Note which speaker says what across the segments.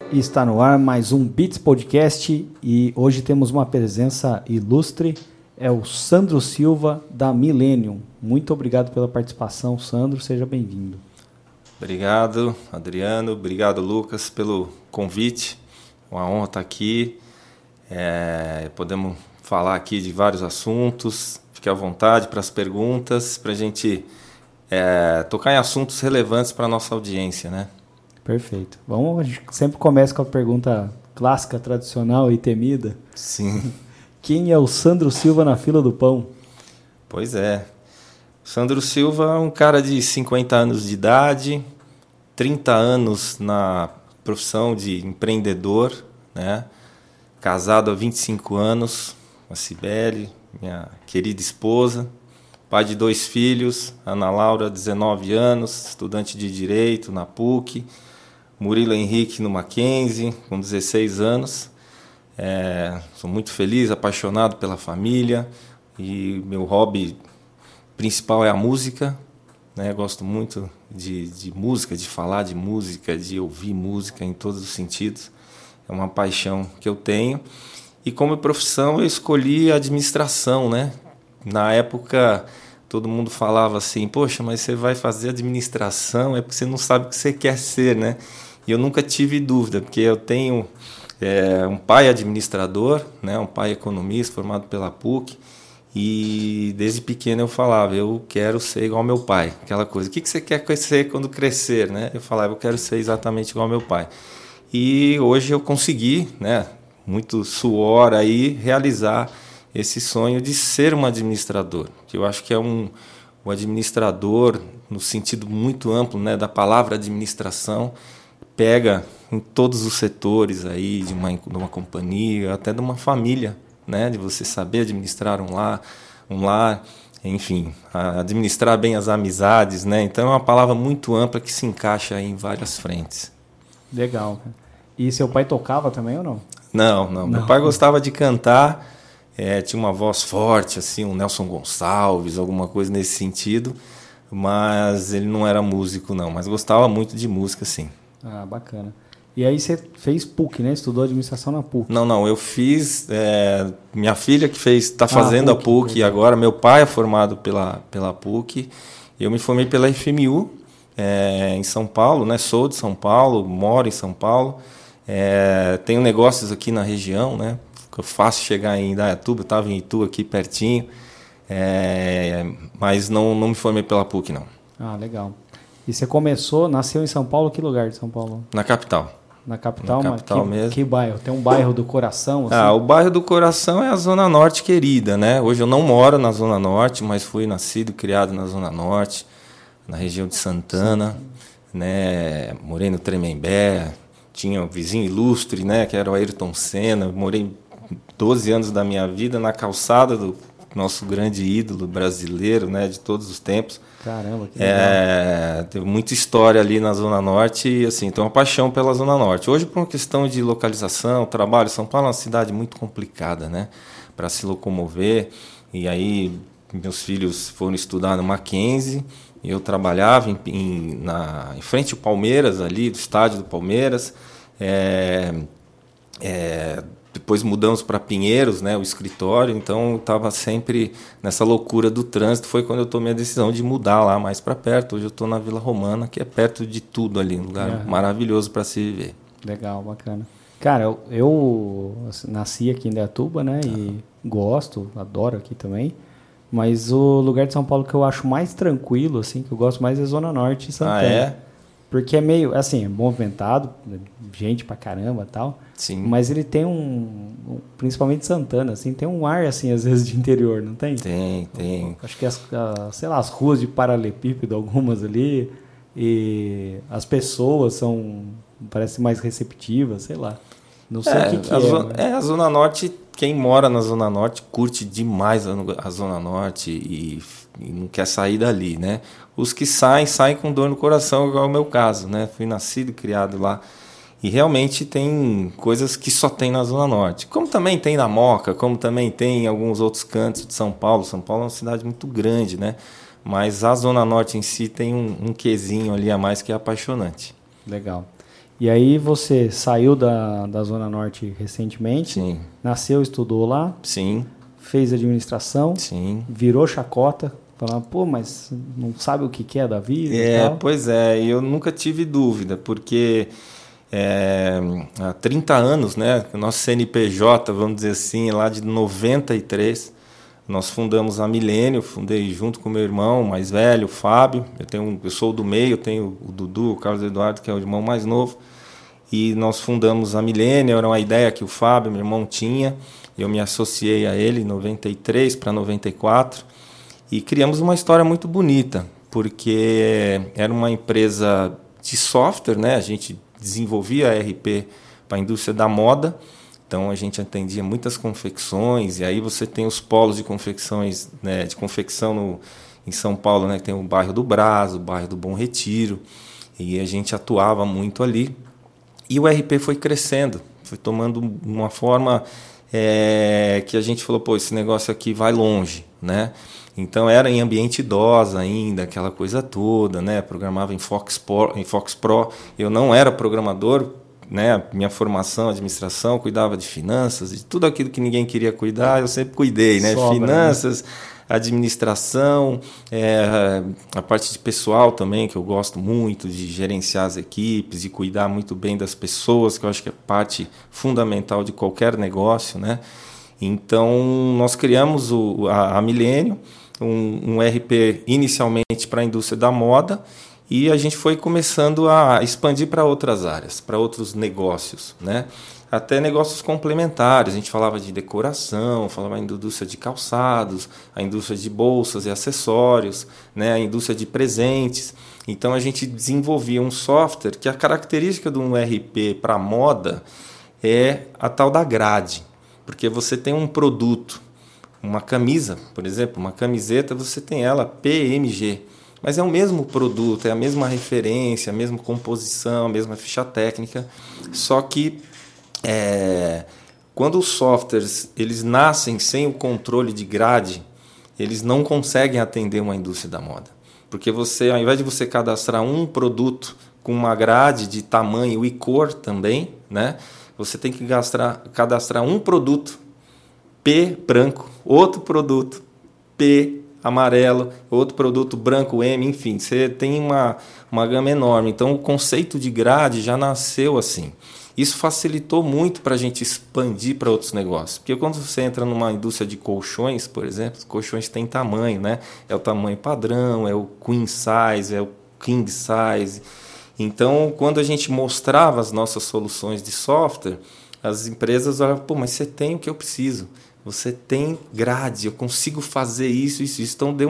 Speaker 1: Está no ar mais um Beats Podcast e hoje temos uma presença ilustre, é o Sandro Silva da Millennium. Muito obrigado pela participação, Sandro, seja bem-vindo.
Speaker 2: Obrigado, Adriano, obrigado, Lucas, pelo convite, uma honra estar aqui, podemos falar aqui de vários assuntos, fique à vontade para as perguntas, para a gente tocar em assuntos relevantes para a nossa audiência, né?
Speaker 1: Perfeito. A gente sempre começa com a pergunta clássica, tradicional e temida.
Speaker 2: Sim.
Speaker 1: Quem é o Sandro Silva na fila do pão?
Speaker 2: Pois é. Sandro Silva é um cara de 50 anos de idade, 30 anos na profissão de empreendedor, né? Casado há 25 anos com a Cibele, minha querida esposa, pai de 2 filhos, Ana Laura, 19 anos, estudante de Direito na PUC, Murilo Henrique no Mackenzie, com 16 anos. Sou muito feliz, apaixonado pela família e meu hobby principal é a música, né? Gosto muito de música, de falar de música, de ouvir música em todos os sentidos. É uma paixão que eu tenho. E como profissão eu escolhi a administração, né? Na época todo mundo falava assim, poxa, mas você vai fazer administração é porque você não sabe o que você quer ser, né? E eu nunca tive dúvida, porque eu tenho um pai administrador, né? Um pai economista formado pela PUC, e desde pequeno eu falava, eu quero ser igual ao meu pai, aquela coisa, o que você quer ser quando crescer, né? Eu falava, eu quero ser exatamente igual ao meu pai. E hoje eu consegui, né? Muito suor aí, realizar esse sonho de ser um administrador, que eu acho que é um administrador, no sentido muito amplo, né, da palavra administração, pega em todos os setores aí de uma companhia, até de uma família, né, de você saber administrar um lar, enfim, administrar bem as amizades, né? Então é uma palavra muito ampla que se encaixa aí em várias frentes.
Speaker 1: Legal. E seu pai tocava também ou não?
Speaker 2: Não. Meu pai gostava de cantar. Tinha uma voz forte, assim, um Nelson Gonçalves, alguma coisa nesse sentido, mas ele não era músico, não, mas gostava muito de música, sim.
Speaker 1: Ah, bacana. E aí você fez PUC, né? Estudou administração na PUC.
Speaker 2: Não, eu fiz, minha filha que está fazendo a PUC agora, meu pai é formado pela PUC, eu me formei pela FMU, em São Paulo, né? Sou de São Paulo, moro em São Paulo, tenho negócios aqui na região, né? Fácil chegar em Indaiatuba, eu estava em Itu aqui pertinho, mas não me formei pela PUC, não.
Speaker 1: Ah, legal. E você nasceu em São Paulo, que lugar de São Paulo?
Speaker 2: Na capital.
Speaker 1: Na capital,
Speaker 2: mesmo.
Speaker 1: Que bairro? Tem um bairro do coração? Assim?
Speaker 2: O bairro do coração é a Zona Norte querida, né? Hoje eu não moro na Zona Norte, mas fui nascido e criado na Zona Norte, na região de Santana, né? Morei no Tremembé, tinha um vizinho ilustre, né? Que era o Ayrton Senna, morei 12 anos da minha vida na calçada do nosso grande ídolo brasileiro, né, de todos os tempos.
Speaker 1: Caramba, que legal.
Speaker 2: Teve muita história ali na Zona Norte e, assim, tenho uma paixão pela Zona Norte. Hoje, por uma questão de localização, trabalho, São Paulo é uma cidade muito complicada, né, para se locomover. E aí, meus filhos foram estudar no Mackenzie, e eu trabalhava em frente ao Palmeiras, ali, do estádio do Palmeiras. Depois mudamos para Pinheiros, né, o escritório, então eu estava sempre nessa loucura do trânsito. Foi quando eu tomei a decisão de mudar lá mais para perto. Hoje eu estou na Vila Romana, que é perto de tudo ali, um lugar maravilhoso para se viver.
Speaker 1: Legal, bacana. Cara, eu nasci aqui em Indaiatuba, né, e gosto, adoro aqui também, mas o lugar de São Paulo que eu acho mais tranquilo, assim, que eu gosto mais é a Zona Norte e Santana.
Speaker 2: Ah, é?
Speaker 1: Porque é meio, assim, é movimentado, gente pra caramba e tal.
Speaker 2: Sim.
Speaker 1: Mas ele tem principalmente Santana, assim, tem um ar, assim, às vezes de interior, não tem?
Speaker 2: Tem.
Speaker 1: Acho que as ruas de paralelepípedo, algumas ali, e as pessoas parecem mais receptivas, sei lá. Não sei o que é.
Speaker 2: A Zona Norte, quem mora na Zona Norte curte demais a Zona Norte e não quer sair dali, né? Os que saem com dor no coração, igual é o meu caso, né? Fui nascido e criado lá. E realmente tem coisas que só tem na Zona Norte. Como também tem na Moca, como também tem em alguns outros cantos de São Paulo. São Paulo é uma cidade muito grande, né? Mas a Zona Norte em si tem um quesinho ali a mais que é apaixonante.
Speaker 1: Legal. E aí você saiu da Zona Norte recentemente,
Speaker 2: Sim.
Speaker 1: nasceu, estudou lá,
Speaker 2: Sim.
Speaker 1: fez administração,
Speaker 2: Sim.
Speaker 1: virou chacota, falando, pô, mas não sabe o que é da vida e tal.
Speaker 2: Pois é, e eu nunca tive dúvida, porque há 30 anos, né, o nosso CNPJ, vamos dizer assim, lá de 93, nós fundamos a Milênio, fundei junto com meu irmão mais velho, o Fábio, eu sou do meio, eu tenho o Dudu, o Carlos Eduardo, que é o irmão mais novo, e nós fundamos a Milênio, era uma ideia que o Fábio, meu irmão, tinha, eu me associei a ele em 93 para 94, e criamos uma história muito bonita, porque era uma empresa de software, né? A gente desenvolvia ERP para a indústria da moda, então a gente atendia muitas confecções, e aí você tem os polos de confecções, né, de confecção em São Paulo, né, que tem o bairro do Brás, o bairro do Bom Retiro, e a gente atuava muito ali. E o ERP foi crescendo, foi tomando uma forma que a gente falou, pô, esse negócio aqui vai longe, né? Então era em ambiente DOS ainda, aquela coisa toda, né? Programava em Fox Pro. Eu não era programador, né? Minha formação, administração, cuidava de finanças, de tudo aquilo que ninguém queria cuidar, eu sempre cuidei, né?
Speaker 1: Sobra,
Speaker 2: Finanças,
Speaker 1: né?
Speaker 2: Administração, a parte de pessoal também, que eu gosto muito de gerenciar as equipes, de cuidar muito bem das pessoas, que eu acho que é parte fundamental de qualquer negócio, né? Então, nós criamos a Milênio, um ERP inicialmente para a indústria da moda, e a gente foi começando a expandir para outras áreas, para outros negócios, né? Até negócios complementares. A gente falava de decoração, falava da indústria de calçados, a indústria de bolsas e acessórios, né? A indústria de presentes. Então a gente desenvolvia um software que a característica de um ERP para moda é a tal da grade, porque você tem um produto, uma camisa, por exemplo, uma camiseta, você tem ela PMG. Mas é o mesmo produto, é a mesma referência, a mesma composição, a mesma ficha técnica, só que quando os softwares eles nascem sem o controle de grade, eles não conseguem atender uma indústria da moda. Porque você, ao invés de você cadastrar um produto com uma grade de tamanho e cor também, né, você tem que cadastrar um produto P branco, outro produto P amarelo, outro produto branco M, enfim, você tem uma gama enorme. Então o conceito de grade já nasceu assim. Isso facilitou muito para a gente expandir para outros negócios. Porque quando você entra numa indústria de colchões, por exemplo, os colchões têm tamanho, né? É o tamanho padrão, é o queen size, é o king size. Então, quando a gente mostrava as nossas soluções de software, as empresas olhavam, pô, mas você tem o que eu preciso. Você tem grade, eu consigo fazer isso. Então, deu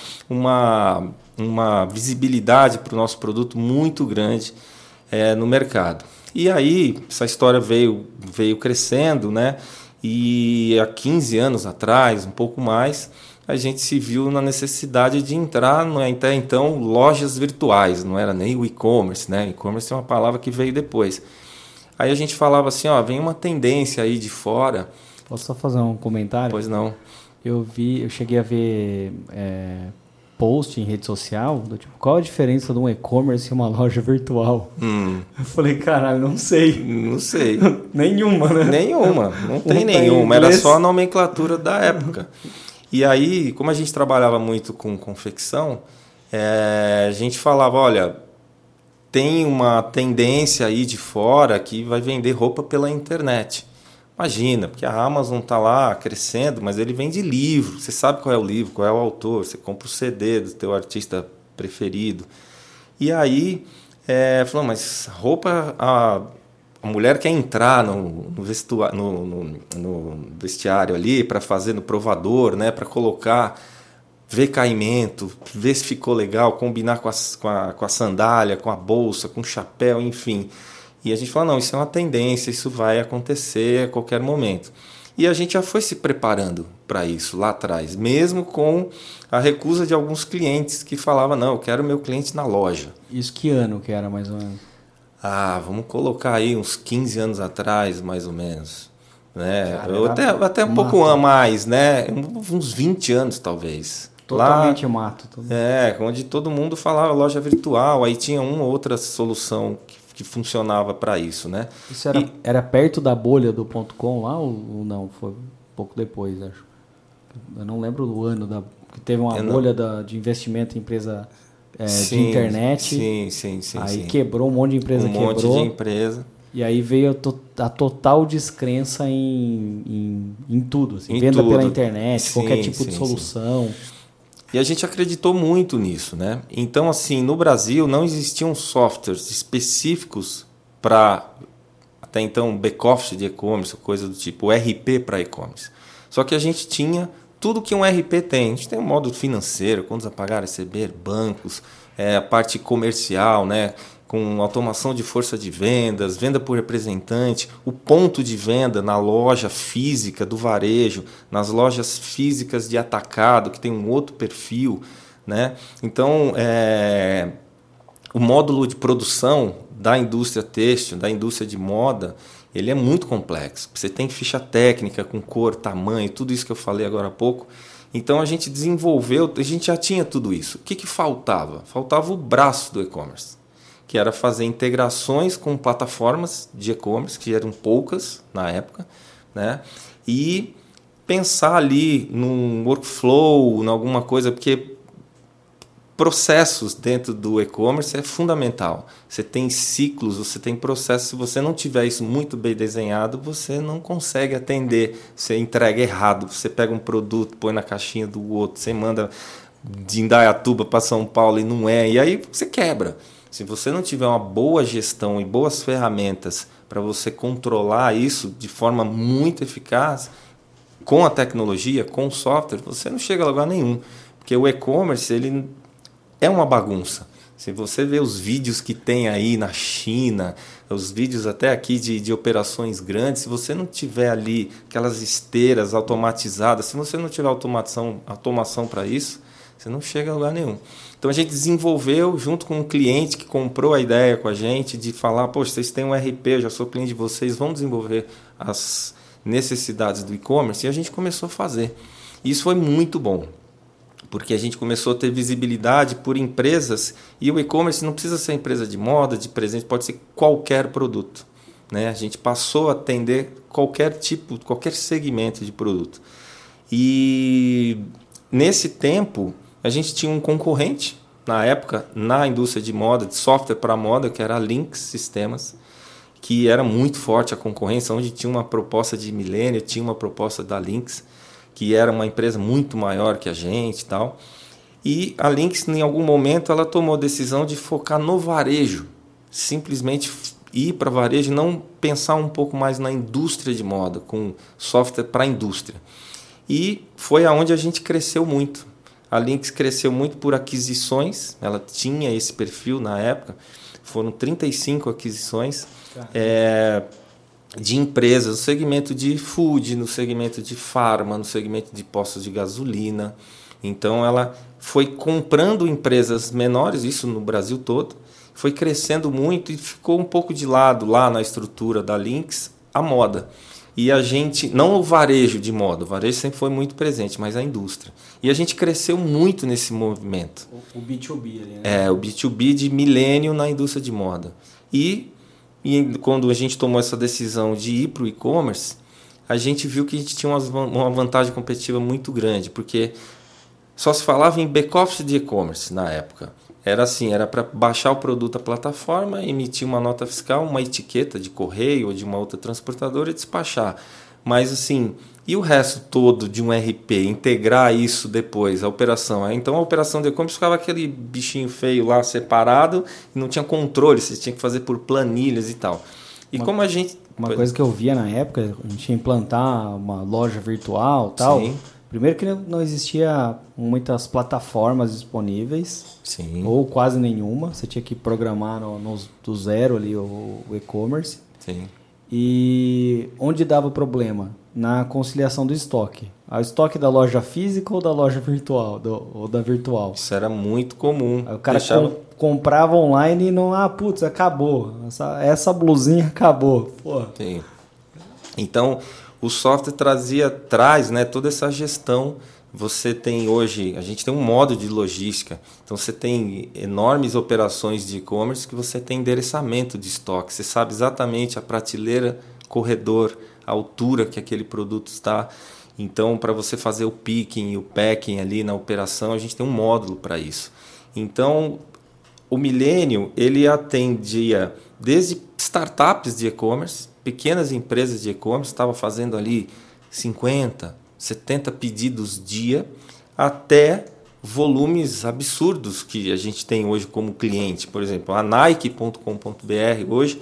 Speaker 2: uma visibilidade para o nosso produto muito grande no mercado. E aí, essa história veio crescendo, né? E há 15 anos atrás, um pouco mais, a gente se viu na necessidade de entrar, até então, lojas virtuais, não era nem o e-commerce, né? E-commerce é uma palavra que veio depois. Aí a gente falava assim, ó, vem uma tendência aí de fora.
Speaker 1: Posso só fazer um comentário?
Speaker 2: Pois não.
Speaker 1: Eu cheguei a ver post em rede social, do tipo, qual a diferença de um e-commerce e uma loja virtual? Eu falei, caralho, não sei.
Speaker 2: Não sei.
Speaker 1: Nenhuma, né?
Speaker 2: Nenhuma, não tem nenhuma. Era só a nomenclatura da época. E aí, como a gente trabalhava muito com confecção, a gente falava, olha, tem uma tendência aí de fora que vai vender roupa pela internet. Imagina, porque a Amazon está lá crescendo, mas ele vende livro. Você sabe qual é o livro, qual é o autor, você compra o CD do teu artista preferido. E aí, falou, mas roupa, a mulher quer entrar no vestiário ali para fazer no provador, né, para colocar, ver caimento, ver se ficou legal, combinar com a sandália, com a bolsa, com o chapéu, enfim. E a gente fala, não, isso é uma tendência, isso vai acontecer a qualquer momento. E a gente já foi se preparando para isso lá atrás, mesmo com a recusa de alguns clientes que falavam, não, eu quero meu cliente na loja.
Speaker 1: Isso que ano que era, mais ou menos?
Speaker 2: Vamos colocar aí uns 15 anos atrás, mais ou menos. Né?
Speaker 1: Cara,
Speaker 2: até um pouco a mais, né? Uns 20 anos, talvez.
Speaker 1: Totalmente mato.
Speaker 2: Onde todo mundo falava loja virtual, aí tinha uma ou outra solução que funcionava para isso, né?
Speaker 1: Isso era perto da bolha do .com lá ou não? Foi um pouco depois, acho. Eu não lembro do ano que teve uma bolha de investimento em empresa de internet.
Speaker 2: Sim.
Speaker 1: Aí quebrou um monte de empresa.
Speaker 2: Monte de empresa.
Speaker 1: E aí veio a total descrença em tudo. Assim, venda
Speaker 2: tudo.
Speaker 1: Pela internet, qualquer tipo de solução.
Speaker 2: E a gente acreditou muito nisso, né? Então, assim, no Brasil não existiam softwares específicos para, até então, back-office de e-commerce, coisa do tipo, RP para e-commerce. Só que a gente tinha tudo que um RP tem. A gente tem um módulo financeiro, contas a pagar, receber, bancos, a parte comercial, né? Com automação de força de vendas, venda por representante, o ponto de venda na loja física do varejo, nas lojas físicas de atacado, que tem um outro perfil, né? Então, o módulo de produção da indústria têxtil, da indústria de moda, ele é muito complexo. Você tem ficha técnica com cor, tamanho, tudo isso que eu falei agora há pouco. Então, a gente desenvolveu, a gente já tinha tudo isso. O que faltava? Faltava o braço do e-commerce, que era fazer integrações com plataformas de e-commerce, que eram poucas na época, né? E pensar ali num workflow, em alguma coisa, porque processos dentro do e-commerce é fundamental. Você tem ciclos, você tem processos. Se você não tiver isso muito bem desenhado, você não consegue atender. Você entrega errado, você pega um produto, põe na caixinha do outro, você manda de Indaiatuba para São Paulo e não é, e aí você quebra. Se você não tiver uma boa gestão e boas ferramentas para você controlar isso de forma muito eficaz, com a tecnologia, com o software, você não chega a lugar nenhum. Porque o e-commerce ele é uma bagunça. Se você vê os vídeos que tem aí na China, os vídeos até aqui de operações grandes, se você não tiver ali aquelas esteiras automatizadas, se você não tiver automação para isso, você não chega a lugar nenhum. Então a gente desenvolveu junto com um cliente que comprou a ideia com a gente de falar, poxa, vocês têm um RP, eu já sou cliente de vocês, vão desenvolver as necessidades do e-commerce, e a gente começou a fazer. E isso foi muito bom, porque a gente começou a ter visibilidade por empresas, e o e-commerce não precisa ser empresa de moda, de presente, pode ser qualquer produto, né? A gente passou a atender qualquer segmento de produto. E nesse tempo a gente tinha um concorrente, na época, na indústria de moda, de software para moda, que era a Lynx Sistemas, que era muito forte a concorrência, onde tinha uma proposta de Millennium, tinha uma proposta da Lynx, que era uma empresa muito maior que a gente e tal. E a Lynx, em algum momento, ela tomou a decisão de focar no varejo, simplesmente ir para varejo e não pensar um pouco mais na indústria de moda, com software para a indústria. E foi aonde a gente cresceu muito. A Lynx cresceu muito por aquisições, ela tinha esse perfil na época, foram 35 aquisições de empresas no segmento de food, no segmento de farma, no segmento de postos de gasolina. Então ela foi comprando empresas menores, isso no Brasil todo, foi crescendo muito e ficou um pouco de lado lá na estrutura da Lynx a moda. E a gente, não o varejo de moda, o varejo sempre foi muito presente, mas a indústria. E a gente cresceu muito nesse movimento.
Speaker 1: O B2B ali, né?
Speaker 2: O B2B de milênio na indústria de moda. E quando a gente tomou essa decisão de ir para o e-commerce, a gente viu que a gente tinha uma vantagem competitiva muito grande, porque só se falava em back-office de e-commerce na época. Era assim, era para baixar o produto da plataforma, emitir uma nota fiscal, uma etiqueta de correio ou de uma outra transportadora e despachar. Mas assim, e o resto todo de um RP, integrar isso depois, a operação? Então a operação de e-commerce ficava aquele bichinho feio lá separado e não tinha controle, você tinha que fazer por planilhas e tal. E como a gente...
Speaker 1: Uma coisa que eu via na época, a gente ia implantar uma loja virtual e tal...
Speaker 2: Sim.
Speaker 1: Primeiro que não existia muitas plataformas disponíveis,
Speaker 2: Sim.
Speaker 1: Ou quase nenhuma. Você tinha que programar do zero ali o e-commerce.
Speaker 2: Sim.
Speaker 1: E onde dava problema? Na conciliação do estoque. O estoque da loja física ou da loja virtual? Ou da virtual.
Speaker 2: Isso era muito comum.
Speaker 1: Aí o cara comprava online e não... putz, acabou. Essa blusinha acabou. Porra.
Speaker 2: Sim. Então... O software traz, né, toda essa gestão você tem hoje, a gente tem um modo de logística, então você tem enormes operações de e-commerce que você tem endereçamento de estoque, você sabe exatamente a prateleira, corredor, a altura que aquele produto está. Então, para você fazer o picking e o packing ali na operação, a gente tem um módulo para isso. Então, o Millennium, ele atendia desde startups de e-commerce, pequenas empresas de e-commerce, estava fazendo ali 50, 70 pedidos dia, até volumes absurdos que a gente tem hoje como cliente. Por exemplo, a Nike.com.br hoje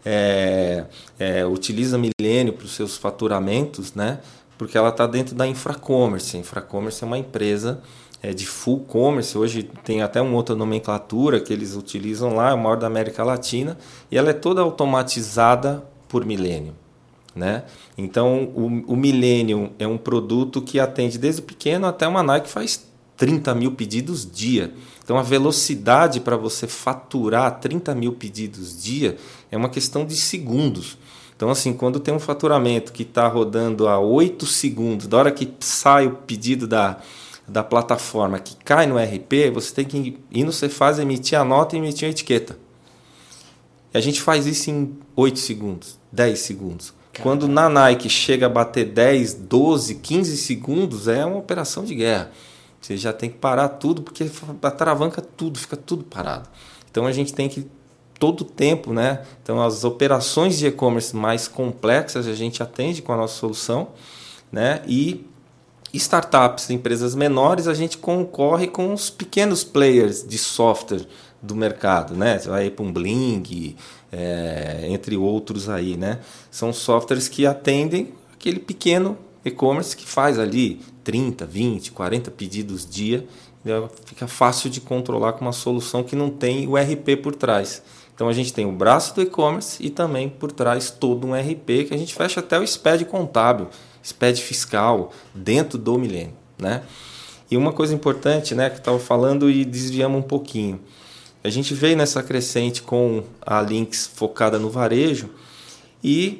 Speaker 2: utiliza Millennium para os seus faturamentos, né? Porque ela está dentro da Infracommerce. A Infracommerce é uma empresa de full commerce. Hoje tem até uma outra nomenclatura que eles utilizam lá, é o maior da América Latina, e ela é toda automatizada por Millennium, né? Então, o Millennium é um produto que atende desde o pequeno até uma Nike que faz 30 mil pedidos dia. Então, a velocidade para você faturar 30 mil pedidos dia é uma questão de segundos. Então, assim, quando tem um faturamento que está rodando a 8 segundos, da hora que sai o pedido da plataforma, que cai no RP, você tem que ir no Cefaz, emitir a nota e emitir a etiqueta. E a gente faz isso em 8 segundos, 10 segundos. Quando na Nike chega a bater 10, 12, 15 segundos, é uma operação de guerra. Você já tem que parar tudo, porque atravanca tudo, fica tudo parado. Então, a gente tem que todo o tempo, né? Então, as operações de e-commerce mais complexas a gente atende com a nossa solução, né? E startups, empresas menores, a gente concorre com os pequenos players de software do mercado, né? Você vai para um Bling, entre outros aí, né? São softwares que atendem aquele pequeno e-commerce que faz ali 30, 20, 40 pedidos dia. Fica fácil de controlar com uma solução que não tem o RP por trás. Então, a gente tem o braço do e-commerce e também por trás todo um RP que a gente fecha até o SPED contábil, SPED fiscal, dentro do Millennium, né? E uma coisa importante, né, que eu estava falando e desviamos um pouquinho. A gente veio nessa crescente com a Lynx focada no varejo e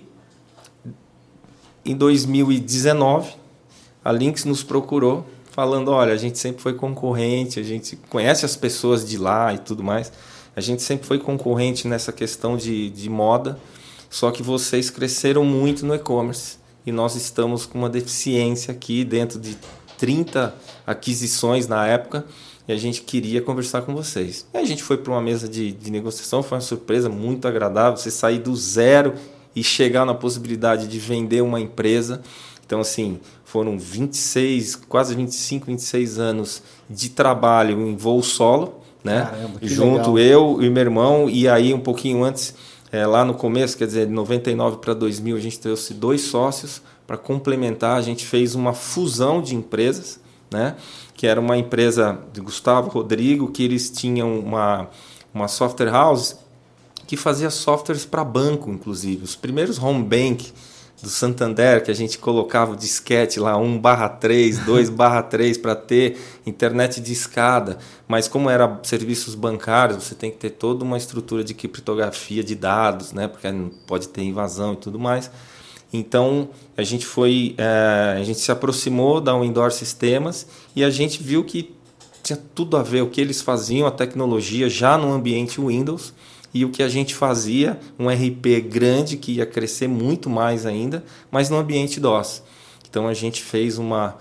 Speaker 2: em 2019 a Lynx nos procurou falando, olha, a gente sempre foi concorrente, a gente conhece as pessoas de lá e tudo mais. A gente sempre foi concorrente nessa questão de moda, só que vocês cresceram muito no e-commerce e nós estamos com uma deficiência aqui dentro de 30 aquisições na época e a gente queria conversar com vocês. E a gente foi para uma mesa de negociação, foi uma surpresa muito agradável, você sair do zero e chegar na possibilidade de vender uma empresa. Então, assim, foram 26, quase 25, 26 anos de trabalho em voo solo, né?
Speaker 1: Caramba,
Speaker 2: junto
Speaker 1: legal.
Speaker 2: Eu e meu irmão, e aí um pouquinho antes, lá no começo, quer dizer, de 99 para 2000, a gente trouxe 2 sócios para complementar. A gente fez uma fusão de empresas, né? Que era uma empresa de Gustavo Rodrigo, que eles tinham uma software house que fazia softwares para banco, inclusive. Os primeiros home bank do Santander, que a gente colocava o disquete lá 1/3, 2/3 para ter internet de escada, mas como era serviços bancários, você tem que ter toda uma estrutura de criptografia de dados, né? Porque não pode ter invasão e tudo mais. Então a gente se aproximou da Windor Sistemas e a gente viu que tinha tudo a ver o que eles faziam, a tecnologia já no ambiente Windows. E o que a gente fazia, um RP grande que ia crescer muito mais ainda, mas no ambiente DOS. Então a gente fez uma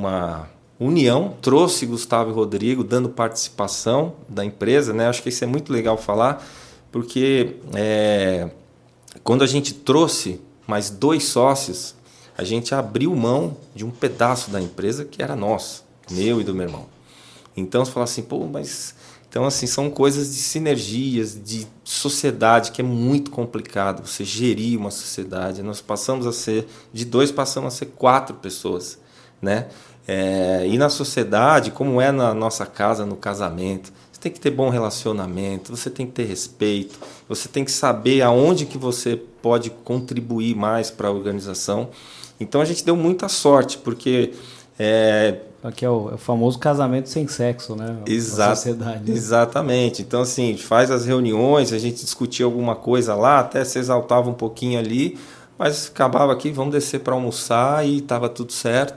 Speaker 2: união, trouxe Gustavo e Rodrigo, dando participação da empresa, né? Acho que isso é muito legal falar, porque quando a gente trouxe mais 2 sócios, a gente abriu mão de um pedaço da empresa que era nosso, meu e do meu irmão. Então você fala assim, pô, mas... Então, assim, são coisas de sinergias, de sociedade, que é muito complicado você gerir uma sociedade. Nós passamos a ser, de 2 passamos a ser 4 pessoas, né? E na sociedade, como é na nossa casa, no casamento, você tem que ter bom relacionamento, você tem que ter respeito, você tem que saber aonde que você pode contribuir mais para a organização. Então, a gente deu muita sorte, porque...
Speaker 1: Aqui é o famoso casamento sem sexo, né?
Speaker 2: Exato,
Speaker 1: sociedade.
Speaker 2: Exatamente. Então, assim, faz as reuniões, a gente discutia alguma coisa lá, até se exaltava um pouquinho ali, mas acabava aqui, vamos descer para almoçar e estava tudo certo,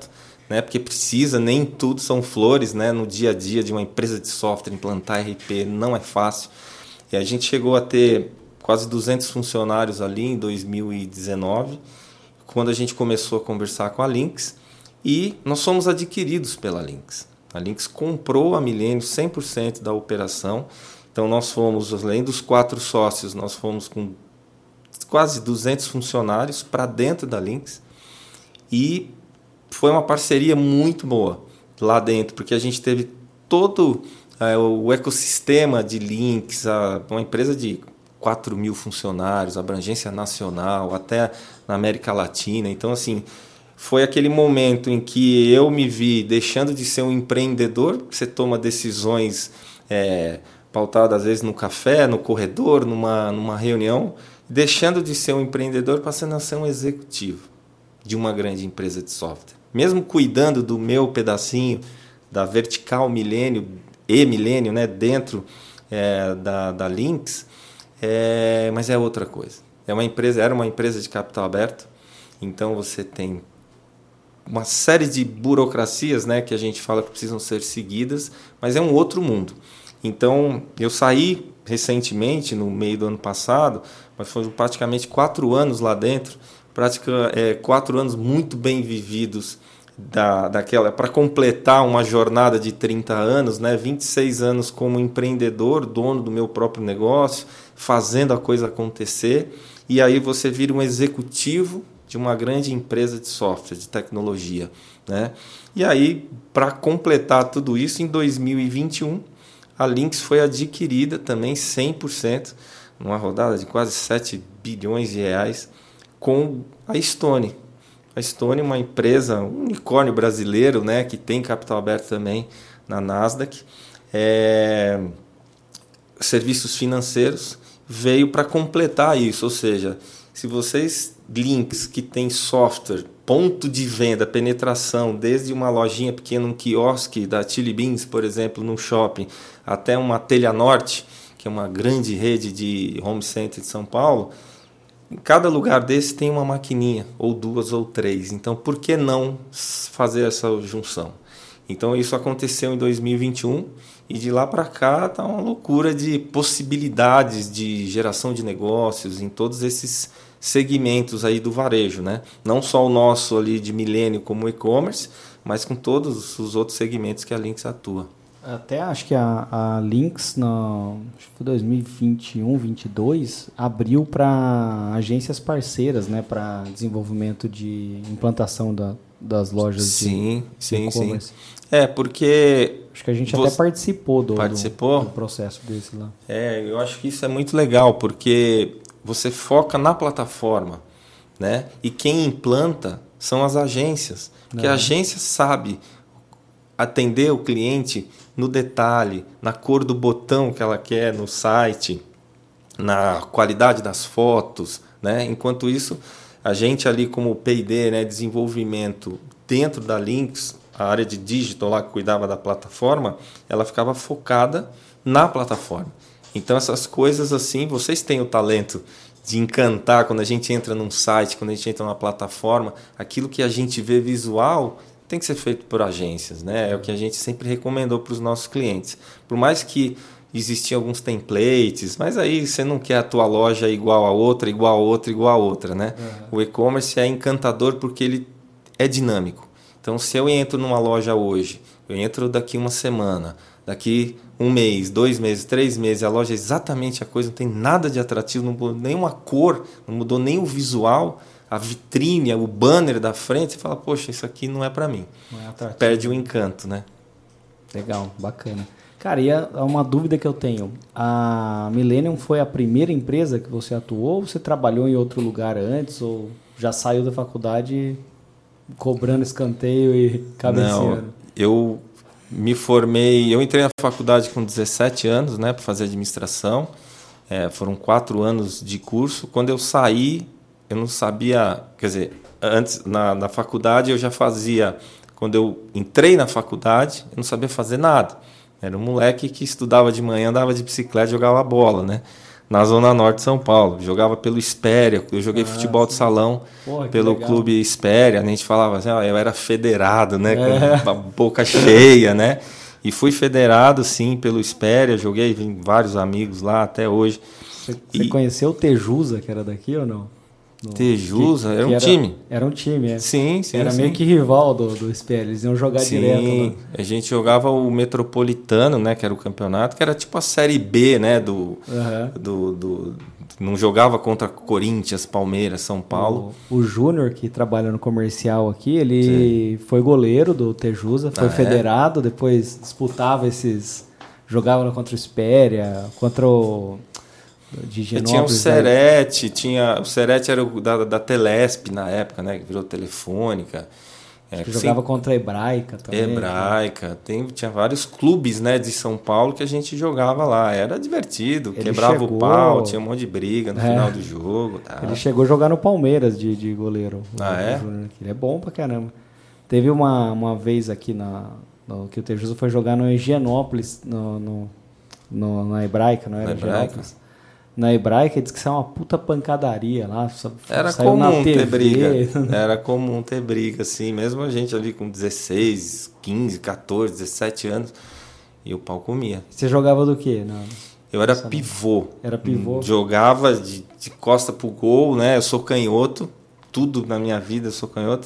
Speaker 2: né? Porque precisa, nem tudo são flores, né? No dia a dia de uma empresa de software, implantar RP não é fácil. E a gente chegou a ter quase 200 funcionários ali em 2019, quando a gente começou a conversar com a Lynx, e nós fomos adquiridos pela Lynx. A Lynx comprou a Millennium 100% da operação. Então nós fomos, além dos 4 sócios, nós fomos com quase 200 funcionários para dentro da Lynx, e foi uma parceria muito boa lá dentro, porque a gente teve todo o ecossistema de Lynx, uma empresa de 4 mil funcionários, abrangência nacional, até na América Latina. Então, assim, foi aquele momento em que eu me vi deixando de ser um empreendedor, você toma decisões pautadas às vezes no café, no corredor, numa reunião, deixando de ser um empreendedor, passando a ser um executivo de uma grande empresa de software. Mesmo cuidando do meu pedacinho da vertical Millennium, né, dentro da Lynx, mas é outra coisa. Era uma empresa de capital aberto, então você tem uma série de burocracias, né, que a gente fala que precisam ser seguidas, mas é um outro mundo. Então, eu saí recentemente, no meio do ano passado, mas foram praticamente 4 anos lá dentro, 4 anos muito bem vividos, para completar uma jornada de 30 anos, né, 26 anos como empreendedor, dono do meu próprio negócio, fazendo a coisa acontecer, e aí você vira um executivo de uma grande empresa de software, de tecnologia, né? E aí, para completar tudo isso, em 2021, a Lynx foi adquirida também 100%, numa rodada de quase 7 bilhões de reais, com a Stone. A Stone é uma empresa, um unicórnio brasileiro, né, que tem capital aberto também na Nasdaq. Serviços financeiros, veio para completar isso, ou seja, se vocês, Lynx, que tem software, ponto de venda, penetração, desde uma lojinha pequena, um quiosque da Chili Beans, por exemplo, num shopping, até uma Telha Norte, que é uma grande rede de home center de São Paulo, em cada lugar desse tem uma maquininha, ou 2 ou 3. Então, por que não fazer essa junção? Então, isso aconteceu em 2021 e de lá para cá está uma loucura de possibilidades de geração de negócios em todos esses segmentos aí do varejo, né? Não só o nosso ali de Millennium como e-commerce, mas com todos os outros segmentos que a Lynx atua.
Speaker 1: Até acho que a Lynx, acho que foi 2021, 2022, abriu para agências parceiras, né, para desenvolvimento de implantação das lojas de e-commerce.
Speaker 2: Sim. Porque...
Speaker 1: Acho que a gente até participou do processo desse lá.
Speaker 2: Eu acho que isso é muito legal, porque você foca na plataforma, né? E quem implanta são as agências. Porque a agência sabe atender o cliente no detalhe, na cor do botão que ela quer no site, na qualidade das fotos, né? Enquanto isso, a gente ali como P&D, né, desenvolvimento dentro da Lynx, a área de digital lá que cuidava da plataforma, ela ficava focada na plataforma. Então essas coisas assim, vocês têm o talento de encantar quando a gente entra num site, quando a gente entra numa plataforma, aquilo que a gente vê visual tem que ser feito por agências, né? É o que a gente sempre recomendou para os nossos clientes. Por mais que existiam alguns templates, mas aí você não quer a tua loja igual a outra, igual a outra, igual a outra, né? Uhum. O e-commerce é encantador porque ele é dinâmico. Então, se eu entro numa loja hoje, eu entro daqui uma semana, daqui 1 mês, 2 meses, 3 meses, a loja é exatamente a coisa, não tem nada de atrativo, não mudou nenhuma cor, não mudou nem o visual, a vitrine, o banner da frente, você fala, poxa, isso aqui não é para mim. Não é atrativo. Perde o encanto, né?
Speaker 1: Legal, bacana. Cara, e uma dúvida que eu tenho, a Millennium foi a primeira empresa que você atuou ou você trabalhou em outro lugar antes ou já saiu da faculdade cobrando escanteio e cabeceando?
Speaker 2: Não, eu me formei, eu entrei na faculdade com 17 anos, né, para fazer administração, foram 4 anos de curso. Quando eu saí, eu não sabia, quer dizer, antes na faculdade eu já fazia, quando eu entrei na faculdade, eu não sabia fazer nada. Era um moleque que estudava de manhã, andava de bicicleta e jogava bola, né? na Zona Norte de São Paulo. Jogava pelo Espéria, eu joguei futebol de salão pelo Clube Espéria. A gente falava assim, eu era federado, né? Com a boca cheia, né? E fui federado, sim, pelo Espéria. Joguei, vim vários amigos lá até hoje.
Speaker 1: Você conheceu o Tejusa, que era daqui ou não?
Speaker 2: Tejusa? Era um time.
Speaker 1: Era um time,
Speaker 2: Sim.
Speaker 1: Era meio que rival do Espéria, eles iam jogar direto. Né?
Speaker 2: A gente jogava o Metropolitano, né, que era o campeonato, que era tipo a Série B, né, não jogava contra Corinthians, Palmeiras, São Paulo.
Speaker 1: O Júnior, que trabalha no comercial aqui, ele foi goleiro do Tejusa, foi federado, depois disputava jogava contra o Espéria, contra o...
Speaker 2: Tinha o Serete, o Serete era da Telesp na época, né? Que virou Telefônica.
Speaker 1: Que jogava contra a Hebraica também.
Speaker 2: Hebraica. Tinha vários clubes, né, de São Paulo que a gente jogava lá. Era divertido, quebrava o pau, tinha um monte de briga no final do jogo. Tá.
Speaker 1: Ele chegou a jogar no Palmeiras de goleiro. Ele é bom pra caramba. Teve uma vez aqui que o Tejusa foi jogar no Higienópolis, na Hebraica, não era Higienópolis? Na Hebraica diz que saiu uma puta pancadaria lá.
Speaker 2: Era comum ter briga. Era comum ter briga, assim. Mesmo a gente ali com 16, 15, 14, 17 anos. E o pau comia.
Speaker 1: Você jogava do quê?
Speaker 2: Eu era pivô.
Speaker 1: Era pivô?
Speaker 2: Jogava de costa pro gol, né? Eu sou canhoto. Tudo na minha vida eu sou canhoto.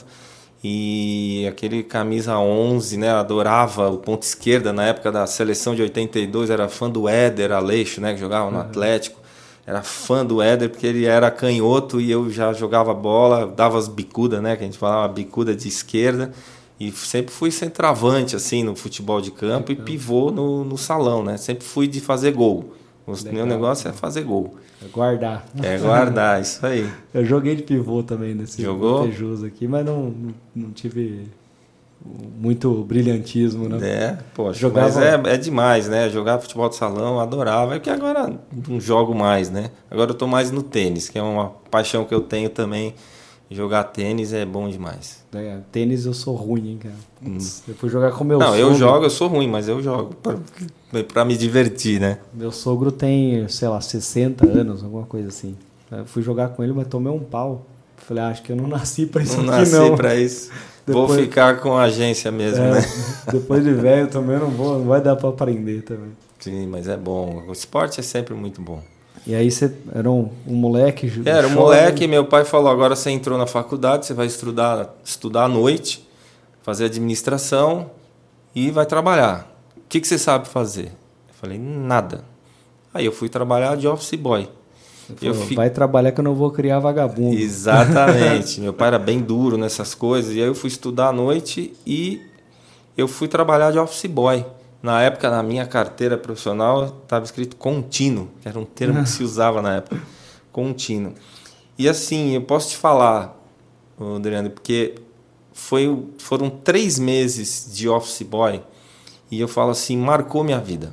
Speaker 2: E aquele camisa 11, né? Eu adorava o ponto esquerda. Na época da seleção de 82, era fã do Éder Aleixo, né? Que jogava no Atlético. Era fã do Éder porque ele era canhoto e eu já jogava bola, dava as bicudas, né? Que a gente falava bicuda de esquerda. E sempre fui centroavante, assim, no futebol de campo e pivô no salão, né? Sempre fui de fazer gol. Meu negócio é fazer gol.
Speaker 1: É guardar.
Speaker 2: É guardar, isso aí.
Speaker 1: Eu joguei de pivô também nesse Tejusa aqui, mas não tive muito brilhantismo, né?
Speaker 2: Poxa, mas é demais, né? Jogar futebol de salão, eu adorava, porque agora não jogo mais, né? Agora eu tô mais no tênis, que é uma paixão que eu tenho também. Jogar tênis é bom demais.
Speaker 1: Tênis eu sou ruim, hein, cara. Eu fui jogar com meu
Speaker 2: sogro.
Speaker 1: Não,
Speaker 2: eu sou ruim, mas eu jogo pra me divertir, né?
Speaker 1: Meu sogro tem, sei lá, 60 anos, alguma coisa assim. Eu fui jogar com ele, mas tomei um pau. Falei, acho que eu não nasci pra isso aqui, não.
Speaker 2: Não nasci pra isso. Vou ficar com a agência mesmo, né?
Speaker 1: Depois de velho também não vai dar pra aprender também.
Speaker 2: Sim, mas é bom. O esporte é sempre muito bom.
Speaker 1: E aí você era um moleque?
Speaker 2: Era um moleque, meu pai falou, agora você entrou na faculdade, você vai estudar à noite, fazer administração e vai trabalhar. O que você sabe fazer? Eu falei, nada. Aí eu fui trabalhar de office boy.
Speaker 1: Vai trabalhar que eu não vou criar vagabundo.
Speaker 2: Exatamente. Meu pai era bem duro nessas coisas. E aí eu fui estudar à noite e eu fui trabalhar de office boy. Na época, na minha carteira profissional, estava escrito contínuo, que era um termo que se usava na época. Contínuo. E assim, eu posso te falar, Adriano, porque foram 3 meses de office boy e eu falo assim, marcou minha vida.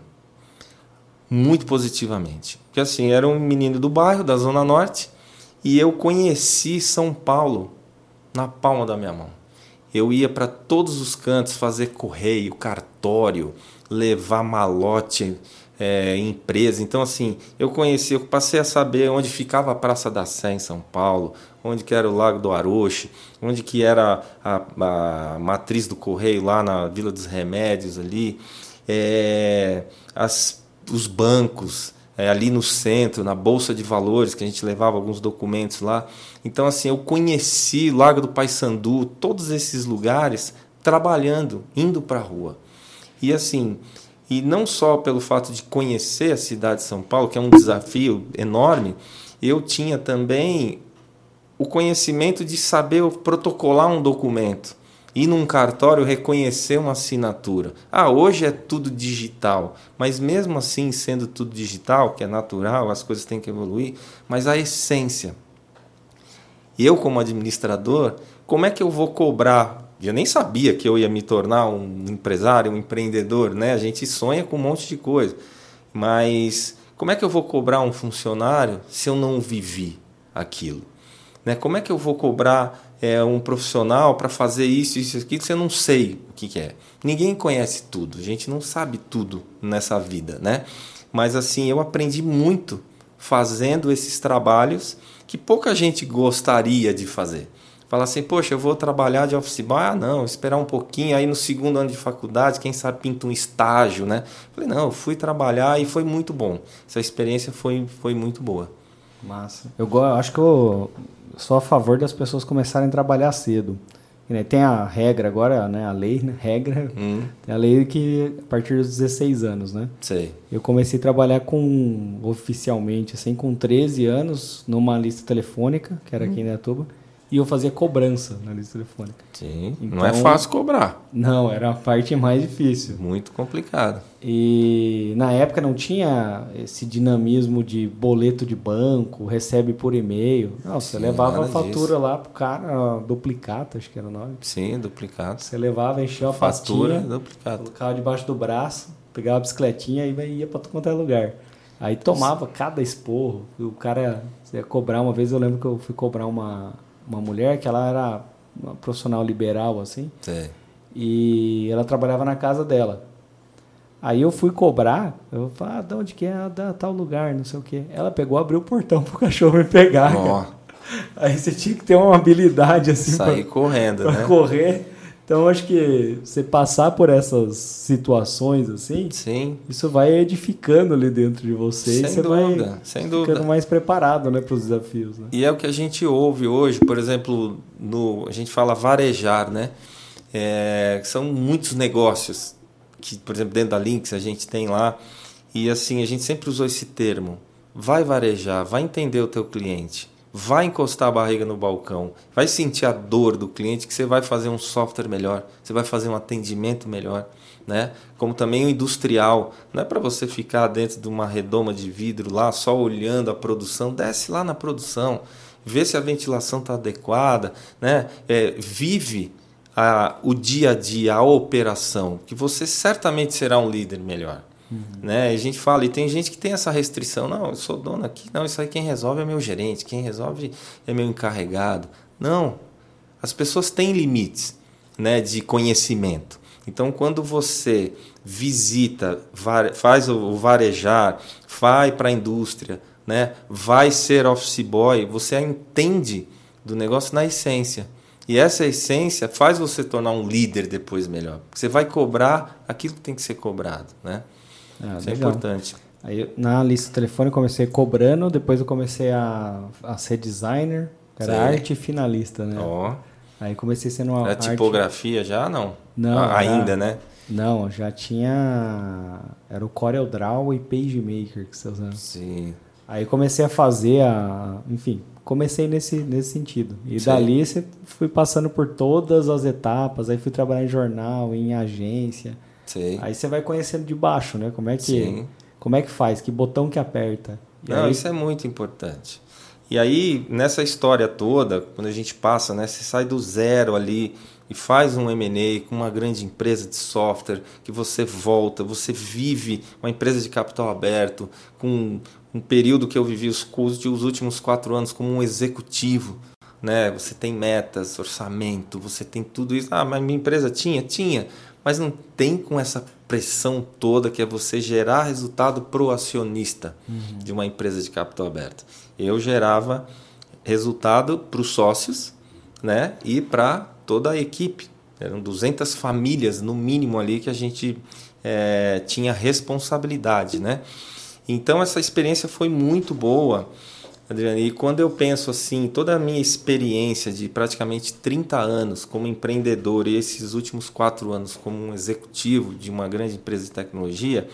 Speaker 2: Muito positivamente. Porque assim, era um menino do bairro, da Zona Norte, e eu conheci São Paulo na palma da minha mão. Eu ia para todos os cantos fazer correio, cartório, levar malote, empresa. Então, assim, eu passei a saber onde ficava a Praça da Sé em São Paulo, onde que era o Lago do Aroche, onde que era a matriz do correio lá na Vila dos Remédios ali, os bancos ali no centro, na Bolsa de Valores, que a gente levava alguns documentos lá. Então, assim, eu conheci o Lago do Paissandu, todos esses lugares, trabalhando, indo para a rua. E assim, e não só pelo fato de conhecer a cidade de São Paulo, que é um desafio enorme, eu tinha também o conhecimento de saber protocolar um documento. Ir num cartório, reconhecer uma assinatura. Hoje é tudo digital, mas mesmo assim, sendo tudo digital, que é natural, as coisas têm que evoluir, mas a essência. Eu, como administrador, como é que eu vou cobrar? Eu nem sabia que eu ia me tornar um empresário, um empreendedor, né? A gente sonha com um monte de coisa, mas como é que eu vou cobrar um funcionário se eu não vivi aquilo? Né? Como é que eu vou cobrar um profissional para fazer isso aquilo se eu não sei o que é? Ninguém conhece tudo, a gente não sabe tudo nessa vida, né? Mas assim, eu aprendi muito fazendo esses trabalhos que pouca gente gostaria de fazer. Falar assim, poxa, eu vou trabalhar de office boy, não, esperar um pouquinho, aí no segundo ano de faculdade, quem sabe pinta um estágio, né? Falei, não, eu fui trabalhar e foi muito bom. Essa experiência foi muito boa.
Speaker 1: Massa. Eu acho que eu sou a favor das pessoas começarem a trabalhar cedo. Tem a regra agora, né? A lei, né? Regra. Tem a lei que a partir dos 16 anos, né?
Speaker 2: Sei.
Speaker 1: Eu comecei a trabalhar oficialmente, assim, com 13 anos, numa lista telefônica, que era aqui em Indaiatuba. E eu fazia cobrança na lista telefônica.
Speaker 2: Sim,
Speaker 1: então,
Speaker 2: não é fácil cobrar.
Speaker 1: Não, era a parte mais difícil.
Speaker 2: Muito complicado.
Speaker 1: E na época não tinha esse dinamismo de boleto de banco, recebe por e-mail. Não, você levava a fatura lá pro cara, duplicata, acho que era o nome.
Speaker 2: Sim, duplicata.
Speaker 1: Você levava, enchia a
Speaker 2: fatura,
Speaker 1: pastinha,
Speaker 2: duplicata.
Speaker 1: colocava debaixo do braço, pegava a bicicletinha e ia pra todo quanto é lugar. Aí tomava cada esporro. O cara ia cobrar, uma vez eu lembro que eu fui cobrar uma mulher que ela era uma profissional liberal, assim.
Speaker 2: Sim.
Speaker 1: E ela trabalhava na casa dela. Aí eu fui cobrar, eu falei, de onde que é? Da tal lugar, não sei o quê. Ela pegou, abriu o portão pro cachorro me pegar. Aí você tinha que ter uma habilidade assim.
Speaker 2: Sair correndo,
Speaker 1: pra
Speaker 2: né?
Speaker 1: Correr. Então, acho que você passar por essas situações assim,
Speaker 2: sim,
Speaker 1: isso vai edificando ali dentro de você.
Speaker 2: Sem dúvida, sem dúvida.
Speaker 1: Ficando mais preparado, né, para os desafios. Né?
Speaker 2: E é o que a gente ouve hoje, por exemplo, a gente fala varejar, né? São muitos negócios que, por exemplo, dentro da Lynx a gente tem lá. E assim, a gente sempre usou esse termo. Vai varejar, vai entender o teu cliente. Vai encostar a barriga no balcão, vai sentir a dor do cliente, que você vai fazer um software melhor, você vai fazer um atendimento melhor, né? Como também o industrial, não é para você ficar dentro de uma redoma de vidro lá, só olhando a produção, desce lá na produção, vê se a ventilação está adequada, né? Vive o dia a dia, a operação, que você certamente será um líder melhor. Né? A gente fala, e tem gente que tem essa restrição, não, eu sou dono aqui, não, isso aí quem resolve é meu gerente, quem resolve é meu encarregado. Não, as pessoas têm limites, né, de conhecimento. Então, quando você visita, faz o varejar, vai para a indústria, né, vai ser office boy, você entende do negócio na essência. E essa essência faz você tornar um líder depois melhor. Você vai cobrar aquilo que tem que ser cobrado, né? Isso é importante.
Speaker 1: Aí, na lista telefônica, eu comecei cobrando, depois eu comecei a ser designer, era arte finalista, né? Aí comecei sendo uma
Speaker 2: tipografia já, não?
Speaker 1: Não.
Speaker 2: Ainda, né?
Speaker 1: Não, já tinha... Era o CorelDRAW e PageMaker que você usava.
Speaker 2: Sim.
Speaker 1: Aí comecei a fazer Enfim, comecei nesse sentido. E dali você fui passando por todas as etapas, aí fui trabalhar em jornal, em agência...
Speaker 2: Sim.
Speaker 1: Aí você vai conhecendo de baixo, né? Como é que faz? Que botão que aperta?
Speaker 2: Isso é muito importante. E aí, nessa história toda, quando a gente passa, né? Você sai do zero ali e faz um M&A com uma grande empresa de software, que você volta, você vive uma empresa de capital aberto, com um período que eu vivi os últimos 4 anos como um executivo, né? Você tem metas, orçamento, você tem tudo isso. Mas minha empresa tinha, mas não tem com essa pressão toda que é você gerar resultado para o acionista de uma empresa de capital aberto. Eu gerava resultado para os sócios, né, e para toda a equipe. Eram 200 famílias, no mínimo, ali que a gente tinha responsabilidade. Né? Então, essa experiência foi muito boa, Adriano. E quando eu penso assim, toda a minha experiência de praticamente 30 anos como empreendedor e esses últimos 4 anos como um executivo de uma grande empresa de tecnologia,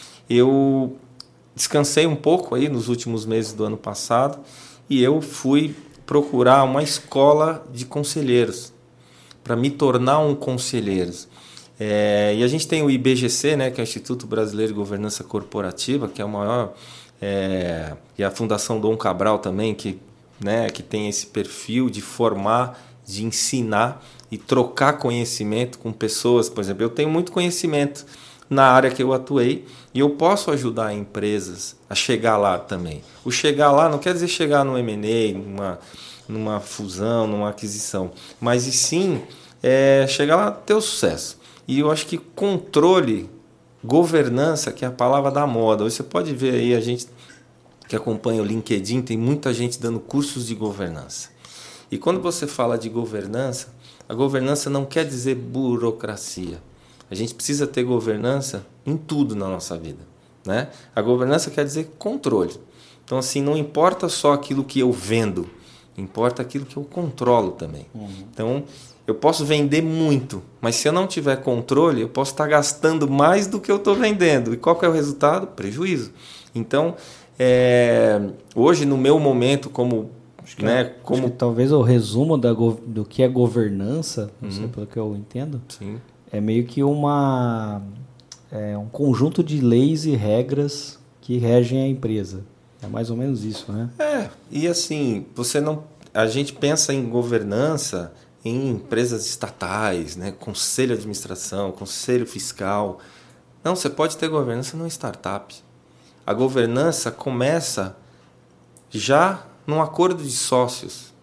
Speaker 2: eu descansei um pouco aí nos últimos meses do ano passado e eu fui procurar uma escola de conselheiros para me tornar um conselheiro. E a gente tem o IBGC, né, que é o Instituto Brasileiro de Governança Corporativa, que é o maior... e a Fundação Dom Cabral também, que tem esse perfil de formar, de ensinar e trocar conhecimento com pessoas. Por exemplo, eu tenho muito conhecimento na área que eu atuei e eu posso ajudar empresas a chegar lá também. O chegar lá não quer dizer chegar no M&A, numa fusão, numa aquisição, mas e sim chegar lá ter o sucesso. E eu acho que controle... Governança, que é a palavra da moda. Você pode ver aí, a gente que acompanha o LinkedIn, tem muita gente dando cursos de governança. E quando você fala de governança, a governança não quer dizer burocracia. A gente precisa ter governança em tudo na nossa vida, né? A governança quer dizer controle. Então, assim, não importa só aquilo que eu vendo, importa aquilo que eu controlo também. Então, eu posso vender muito, mas se eu não tiver controle, eu posso estar gastando mais do que eu estou vendendo. E qual que é o resultado? Prejuízo. Então, hoje, no meu momento, como
Speaker 1: talvez o resumo do que é governança, não sei pelo que eu entendo,
Speaker 2: sim,
Speaker 1: é meio que um conjunto de leis e regras que regem a empresa. É mais ou menos isso, né?
Speaker 2: E assim, a gente pensa em governança em empresas estatais, né? Conselho de administração, conselho fiscal. Não, você pode ter governança numa startup. A governança começa já num acordo de sócios.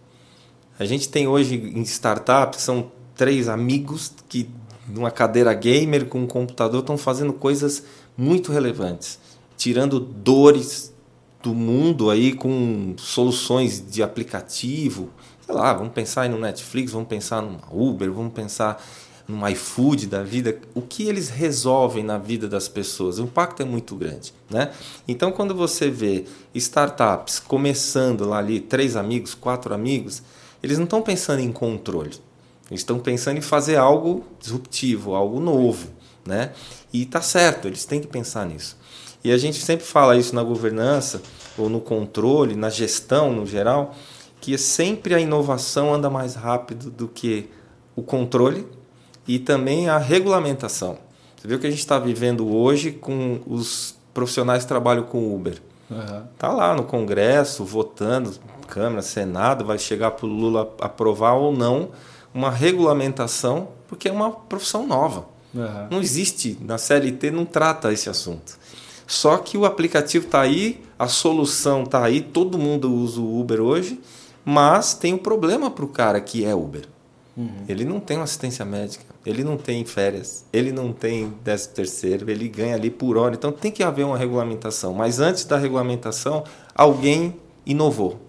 Speaker 2: A gente tem hoje em startups, são 3 amigos que numa cadeira gamer com um computador estão fazendo coisas muito relevantes, tirando dores do mundo aí com soluções de aplicativo. Sei lá, vamos pensar aí no Netflix, vamos pensar no Uber, vamos pensar no iFood da vida. O que eles resolvem na vida das pessoas? O impacto é muito grande, né? Então, quando você vê startups começando lá ali, 3 amigos, 4 amigos, eles não estão pensando em controle. Eles estão pensando em fazer algo disruptivo, algo novo, né? E tá certo, eles têm que pensar nisso. E a gente sempre fala isso na governança, ou no controle, na gestão no geral, que sempre a inovação anda mais rápido do que o controle e também a regulamentação. Você vê o que a gente está vivendo hoje com os profissionais que trabalham com Uber. Está lá no Congresso, votando, Câmara, Senado, vai chegar para o Lula aprovar ou não uma regulamentação, porque é uma profissão nova. Não existe, na CLT não trata esse assunto. Só que o aplicativo está aí, a solução está aí, todo mundo usa o Uber hoje, mas tem um problema para o cara que é Uber. Ele não tem uma assistência médica, ele não tem férias, ele não tem 13º, ele ganha ali por hora. Então tem que haver uma regulamentação. Mas antes da regulamentação, alguém inovou.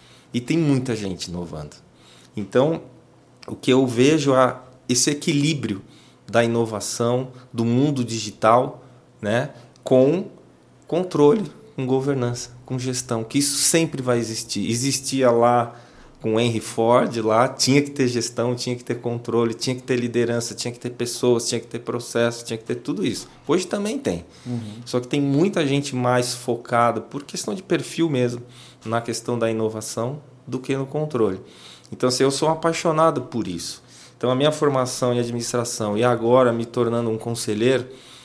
Speaker 2: E tem muita gente inovando. Então, o que eu vejo é esse equilíbrio da inovação, do mundo digital, né, com controle, com governança, com gestão, que isso sempre vai existir. Existia lá com Henry Ford, lá tinha que ter gestão, tinha que ter controle, tinha que ter liderança, tinha que ter pessoas, tinha que ter processo, tinha que ter tudo isso. Hoje também tem. Só que tem muita gente mais focada, por questão de perfil mesmo, na questão da inovação do que no controle. Então, assim, eu sou apaixonado por isso. Então, a minha formação em administração e agora me tornando um conselheiro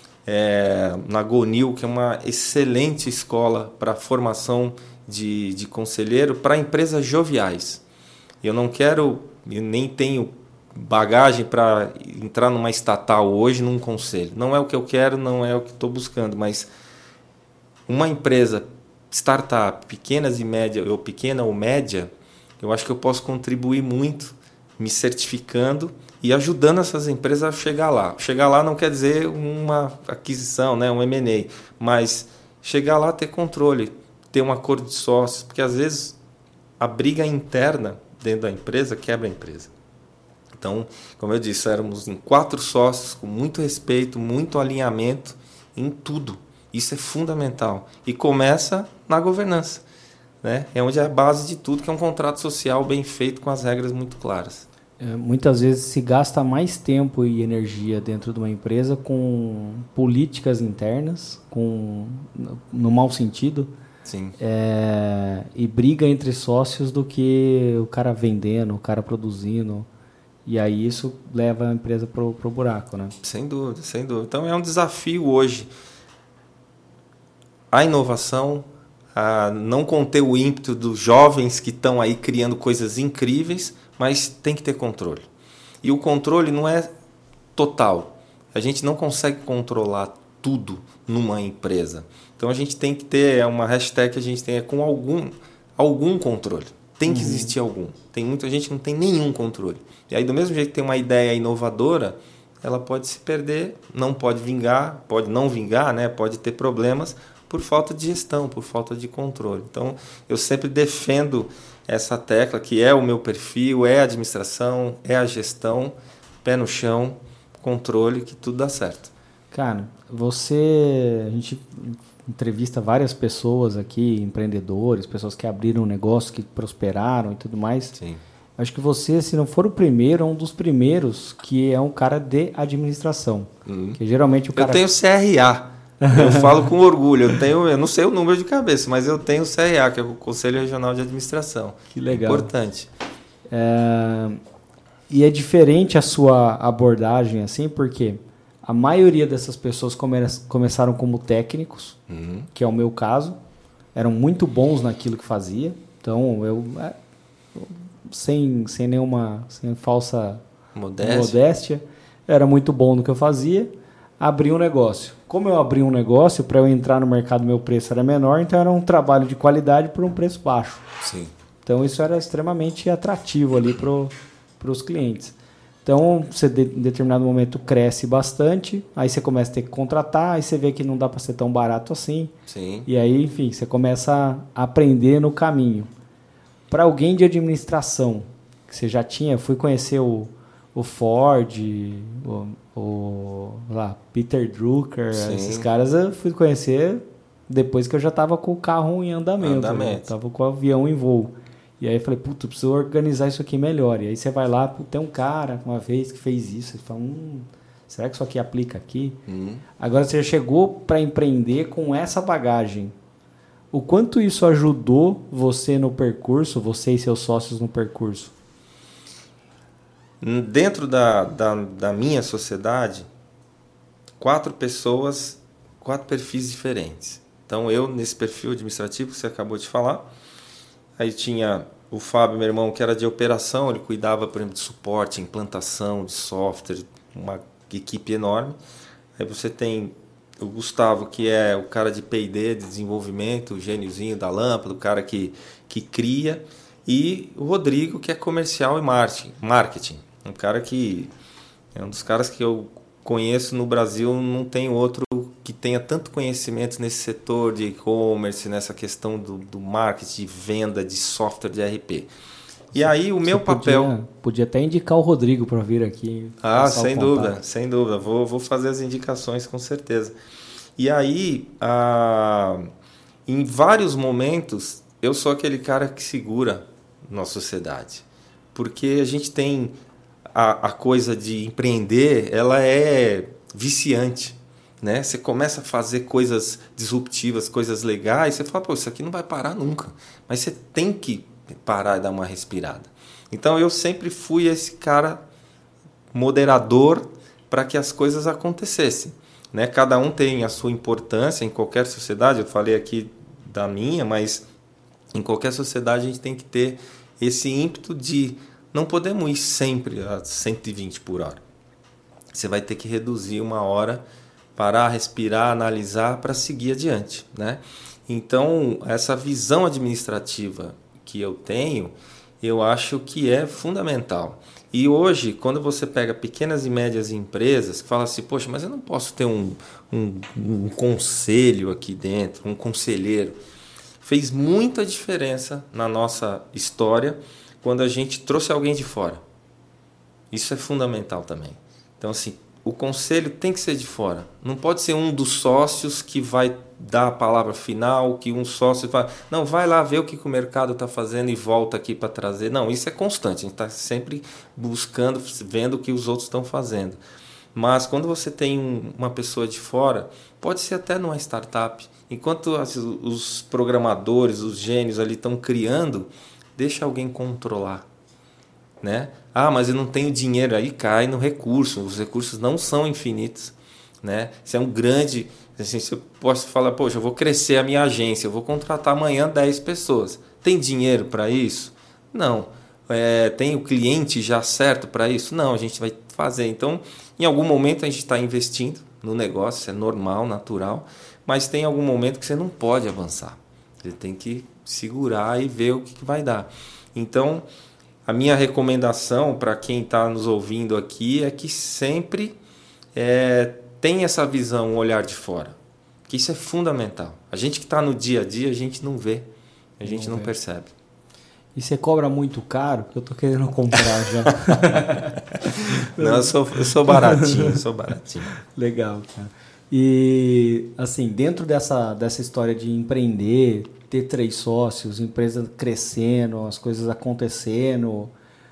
Speaker 2: na Gonil, que é uma excelente escola para formação de conselheiro para empresas joviais. Eu nem tenho bagagem para entrar numa estatal hoje, num conselho. Não é o que eu quero, não é o que estou buscando, mas uma empresa, startup, pequenas e média, ou pequena ou média, eu acho que eu posso contribuir muito me certificando e ajudando essas empresas a chegar lá. Chegar lá não quer dizer uma aquisição, né, um M&A, mas chegar lá, ter controle, ter um acordo de sócios, porque às vezes a briga interna dentro da empresa quebra a empresa. Então, como eu disse, éramos em 4 sócios, com muito respeito, muito alinhamento em tudo. Isso é fundamental. E começa na governança, né? É onde é a base de tudo, que é um contrato social bem feito com as regras muito claras.
Speaker 1: Muitas vezes se gasta mais tempo e energia dentro de uma empresa com políticas internas, no mau sentido,
Speaker 2: sim,
Speaker 1: e briga entre sócios do que o cara vendendo, o cara produzindo. E aí isso leva a empresa pro buraco, né?
Speaker 2: Sem dúvida, sem dúvida. Então é um desafio hoje a inovação, a não conter o ímpeto dos jovens que estão aí criando coisas incríveis, mas tem que ter controle. E o controle não é total. A gente não consegue controlar tudo numa empresa. Então a gente tem que ter uma hashtag que a gente tem com algum controle. Tem que existir algum. Tem muita gente que não tem nenhum controle. E aí, do mesmo jeito que tem uma ideia inovadora, ela pode se perder, não pode vingar, pode não vingar, né? Pode ter problemas, por falta de gestão, por falta de controle. Então, eu sempre defendo essa tecla, que é o meu perfil, é a administração, é a gestão, pé no chão, controle, que tudo dá certo.
Speaker 1: Cara, a gente entrevista várias pessoas aqui, empreendedores, pessoas que abriram um negócio, que prosperaram e tudo mais.
Speaker 2: Sim.
Speaker 1: Acho que você, se não for o primeiro, é um dos primeiros que é um cara de administração. Que geralmente o cara...
Speaker 2: Eu tenho CRA. Eu falo com orgulho. Eu não sei o número de cabeça, mas eu tenho o CRA, que é o Conselho Regional de Administração.
Speaker 1: Que legal.
Speaker 2: Importante.
Speaker 1: E é diferente a sua abordagem, assim, porque a maioria dessas pessoas começaram como técnicos, que é o meu caso. Eram muito bons naquilo que fazia. Então, sem falsa modéstia, era muito bom no que eu fazia. Abri um negócio. Como eu abri um negócio, para eu entrar no mercado, meu preço era menor, então era um trabalho de qualidade por um preço baixo.
Speaker 2: Sim.
Speaker 1: Então isso era extremamente atrativo ali para os clientes. Então você em determinado momento cresce bastante, aí você começa a ter que contratar, aí você vê que não dá para ser tão barato assim.
Speaker 2: Sim.
Speaker 1: E aí, enfim, você começa a aprender no caminho. Para alguém de administração, que você já tinha, fui conhecer o Ford, Peter Drucker, sim, esses caras eu fui conhecer depois que eu já estava com o carro em andamento. Estava com o avião em voo. E aí eu falei, puta, preciso organizar isso aqui melhor. E aí você vai lá, tem um cara uma vez que fez isso, você fala, será que isso aqui aplica aqui? Agora você já chegou para empreender com essa bagagem. O quanto isso ajudou você no percurso, você e seus sócios no percurso?
Speaker 2: Dentro da minha sociedade, 4 pessoas, 4 perfis diferentes. Então, eu, nesse perfil administrativo que você acabou de falar, aí tinha o Fábio, meu irmão, que era de operação, ele cuidava, por exemplo, de suporte, implantação de software, uma equipe enorme. Aí você tem o Gustavo, que é o cara de P&D, de desenvolvimento, o gêniozinho da lâmpada, o cara que cria, e o Rodrigo, que é comercial e marketing. Um cara que é um dos caras que eu conheço no Brasil, não tem outro que tenha tanto conhecimento nesse setor de e-commerce, nessa questão do marketing, de venda, de software de ERP. E aí o meu papel...
Speaker 1: Podia até indicar o Rodrigo para vir aqui.
Speaker 2: Sem dúvida. Vou fazer as indicações com certeza. E aí, em vários momentos, eu sou aquele cara que segura na sociedade. Porque a gente tem a coisa de empreender, ela é viciante. Né? Você começa a fazer coisas disruptivas, coisas legais, você fala, isso aqui não vai parar nunca. Mas você tem que parar e dar uma respirada. Então eu sempre fui esse cara moderador para que as coisas acontecessem. Né? Cada um tem a sua importância em qualquer sociedade, eu falei aqui da minha, mas em qualquer sociedade a gente tem que ter esse ímpeto de não podemos ir sempre a 120 por hora. Você vai ter que reduzir uma hora, parar, respirar, analisar para seguir adiante. Né? Então, essa visão administrativa que eu tenho, eu acho que é fundamental. E hoje, quando você pega pequenas e médias empresas, que fala assim, poxa, mas eu não posso ter um conselho aqui dentro, um conselheiro. Fez muita diferença na nossa história quando a gente trouxe alguém de fora. Isso é fundamental também. Então, assim, o conselho tem que ser de fora. Não pode ser um dos sócios que vai dar a palavra final, que um sócio vai... Não, vai lá ver o que o mercado está fazendo e volta aqui para trazer. Não, isso é constante. A gente está sempre buscando, vendo o que os outros estão fazendo. Mas quando você tem uma pessoa de fora, pode ser até numa startup. Enquanto os programadores, os gênios ali estão criando, deixa alguém controlar. Né? Mas eu não tenho dinheiro, aí cai no recurso, os recursos não são infinitos. Né? Se é um grande, assim, se eu posso falar, poxa, eu vou crescer a minha agência, eu vou contratar amanhã 10 pessoas. Tem dinheiro para isso? Não. Tem o cliente já certo para isso? Não, a gente vai fazer. Então, em algum momento a gente está investindo no negócio, isso é normal, natural, mas tem algum momento que você não pode avançar. Você tem que segurar e ver o que vai dar. Então, a minha recomendação para quem está nos ouvindo aqui é que sempre tenha essa visão, um olhar de fora. Porque isso é fundamental. A gente que está no dia a dia, a gente não vê, a gente não percebe.
Speaker 1: E você cobra muito caro? Porque eu tô querendo comprar já.
Speaker 2: Não, eu sou baratinho,
Speaker 1: Legal, cara. E, assim, dentro dessa história de empreender, ter 3 sócios, empresa crescendo, as coisas acontecendo,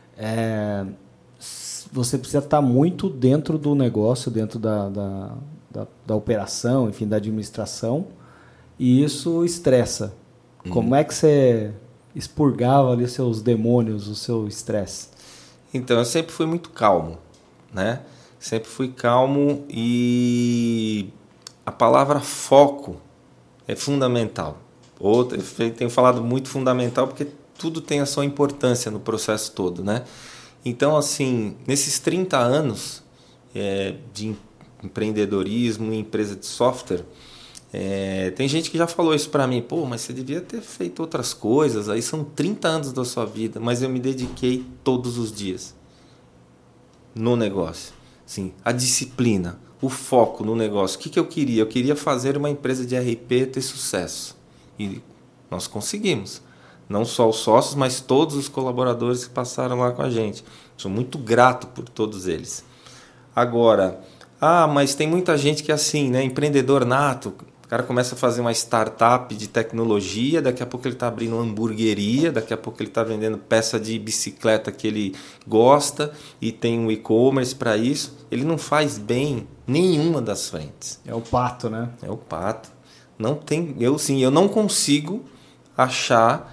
Speaker 1: você precisa estar muito dentro do negócio, dentro da operação, enfim, da administração, e isso estressa. Como é que você expurgava ali seus demônios, o seu estresse?
Speaker 2: Então, eu sempre fui muito calmo, né? Sempre fui calmo e a palavra foco é fundamental. Eu tenho falado muito fundamental porque tudo tem a sua importância no processo todo, né? Então, assim, nesses 30 anos de empreendedorismo em empresa de software, tem gente que já falou isso para mim, pô, mas você devia ter feito outras coisas, aí são 30 anos da sua vida, mas eu me dediquei todos os dias no negócio. Sim, a disciplina, o foco no negócio. O que eu queria? Eu queria fazer uma empresa de RP ter sucesso. E nós conseguimos. Não só os sócios, mas todos os colaboradores que passaram lá com a gente. Sou muito grato por todos eles. Agora, mas tem muita gente que é assim, né? Empreendedor nato. O cara começa a fazer uma startup de tecnologia, daqui a pouco ele está abrindo uma hamburgueria, daqui a pouco ele está vendendo peça de bicicleta que ele gosta e tem um e-commerce para isso. Ele não faz bem nenhuma das frentes.
Speaker 1: É o pato, né?
Speaker 2: É o pato. Não tem, eu não consigo achar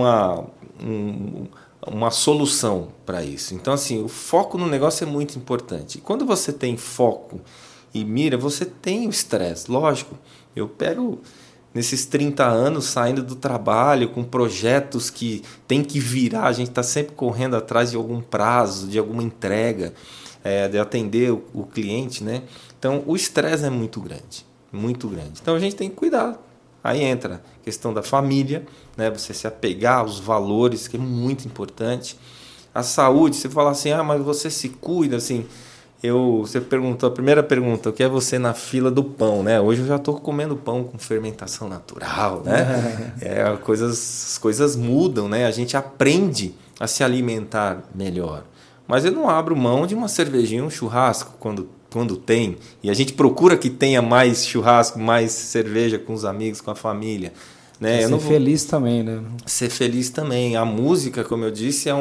Speaker 2: uma solução para isso. Então, assim, o foco no negócio é muito importante. E quando você tem foco e mira, você tem o estresse, lógico. Eu pego nesses 30 anos saindo do trabalho com projetos que tem que virar, a gente está sempre correndo atrás de algum prazo, de alguma entrega, de atender o cliente, né? Então, o estresse é muito grande, muito grande. Então, a gente tem que cuidar. Aí entra a questão da família, né? Você se apegar aos valores, que é muito importante. A saúde, você fala assim, mas você se cuida, assim... Você perguntou, a primeira pergunta, o que é você na fila do pão, né? Hoje eu já estou comendo pão com fermentação natural, né? As coisas mudam, né? A gente aprende a se alimentar melhor. Mas eu não abro mão de uma cervejinha, um churrasco quando tem. E a gente procura que tenha mais churrasco, mais cerveja com os amigos, com a família. Né?
Speaker 1: Ser feliz também, né?
Speaker 2: Ser feliz também. A música, como eu disse, é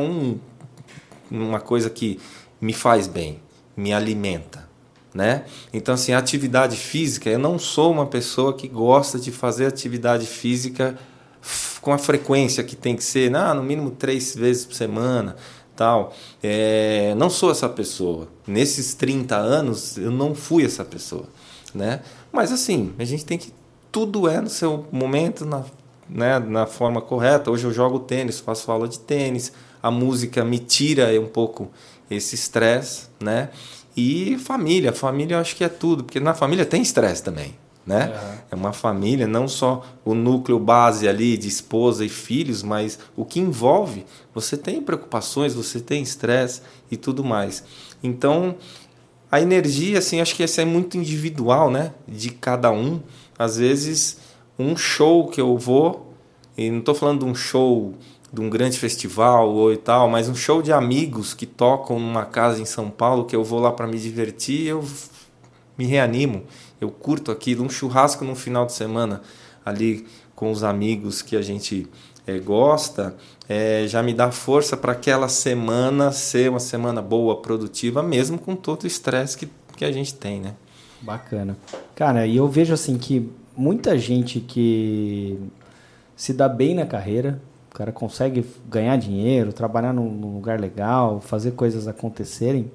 Speaker 2: uma coisa que me faz bem. Me alimenta, né? Então, assim, a atividade física, eu não sou uma pessoa que gosta de fazer atividade física com a frequência que tem que ser, no mínimo 3 vezes por semana, tal. Não sou essa pessoa. Nesses 30 anos, eu não fui essa pessoa, né? Mas, assim, a gente tem que... Tudo no seu momento, na forma correta. Hoje eu jogo tênis, faço aula de tênis. A música me tira um pouco esse estresse, né? E família eu acho que é tudo, porque na família tem estresse também, né? É uma família, não só o núcleo base ali de esposa e filhos, mas o que envolve, você tem preocupações, você tem estresse e tudo mais. Então, a energia, assim, acho que essa é muito individual, né? De cada um. Às vezes, um show que eu vou, e não estou falando de um show... de um grande festival ou e tal, mas um show de amigos que tocam numa casa em São Paulo, que eu vou lá para me divertir, eu me reanimo, eu curto aquilo, um churrasco no final de semana ali com os amigos que a gente gosta, já me dá força para aquela semana ser uma semana boa, produtiva, mesmo com todo o estresse que a gente tem, né?
Speaker 1: Bacana. Cara, e eu vejo assim que muita gente que se dá bem na carreira, o cara consegue ganhar dinheiro, trabalhar num lugar legal, fazer coisas acontecerem.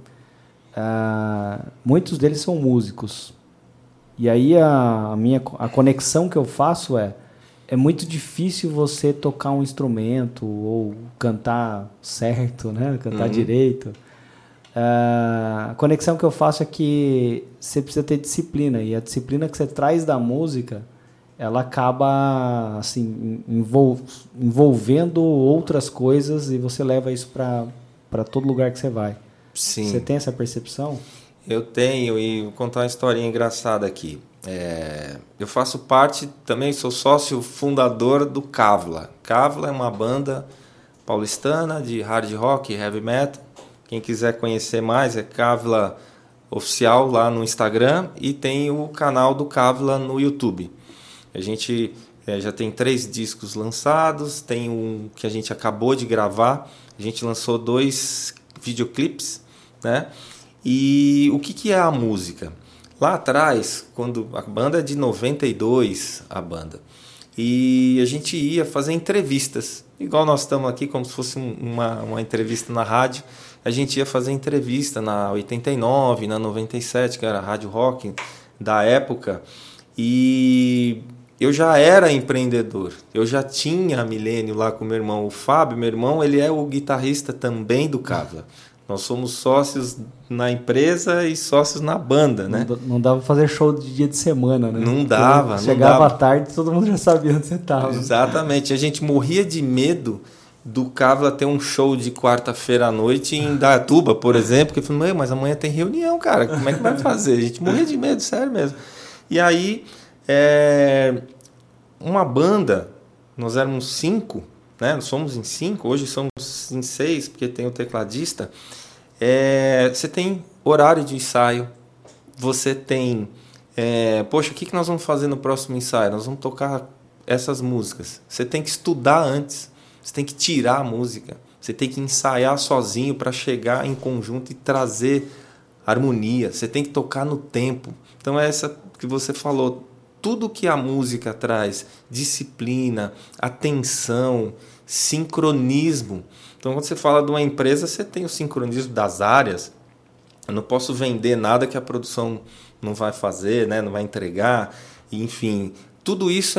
Speaker 1: Muitos deles são músicos. E aí a conexão que eu faço é muito difícil você tocar um instrumento ou cantar certo, né? Cantar direito. A conexão que eu faço é que você precisa ter disciplina. E a disciplina que você traz da música... ela acaba assim, envolvendo outras coisas e você leva isso para todo lugar que você vai.
Speaker 2: Sim.
Speaker 1: Você tem essa percepção?
Speaker 2: Eu tenho, e vou contar uma historinha engraçada aqui. Eu faço parte, também sou sócio fundador do Kavla. Kavla é uma banda paulistana de hard rock e heavy metal. Quem quiser conhecer mais é Kavla Oficial lá no Instagram e tem o canal do Kavla no YouTube. A gente já tem 3 discos lançados, tem um que a gente acabou de gravar, a gente lançou 2 videoclipes, né? E o que é a música? Lá atrás, quando a banda é de 92, a banda, e a gente ia fazer entrevistas, igual nós estamos aqui, como se fosse uma entrevista na rádio, a gente ia fazer entrevista na 89, na 97, que era a rádio rock da época, e eu já era empreendedor, eu já tinha a Milênio lá com meu irmão, o Fábio, meu irmão, ele é o guitarrista também do Kavla. Nós somos sócios na empresa e sócios na banda, né?
Speaker 1: Não dava pra fazer show de dia de semana, né?
Speaker 2: Não dava.
Speaker 1: Chegava à tarde, todo mundo já sabia onde você estava.
Speaker 2: Exatamente. A gente morria de medo do Kavla ter um show de quarta-feira à noite em Indaiatuba, por exemplo, que eu falei, mas amanhã tem reunião, cara, como é que vai fazer? A gente morria de medo, sério mesmo. E aí, uma banda, nós éramos 5, né? Nós somos em 5, hoje somos em 6, porque tem o tecladista. Você tem horário de ensaio, você tem... poxa, o que nós vamos fazer no próximo ensaio? Nós vamos tocar essas músicas. Você tem que estudar antes, você tem que tirar a música, você tem que ensaiar sozinho para chegar em conjunto e trazer harmonia, você tem que tocar no tempo. Então é essa que você falou, tudo que a música traz, disciplina, atenção, sincronismo. Então, quando você fala de uma empresa, você tem o sincronismo das áreas. Eu não posso vender nada que a produção não vai fazer, né? Não vai entregar. Enfim, tudo isso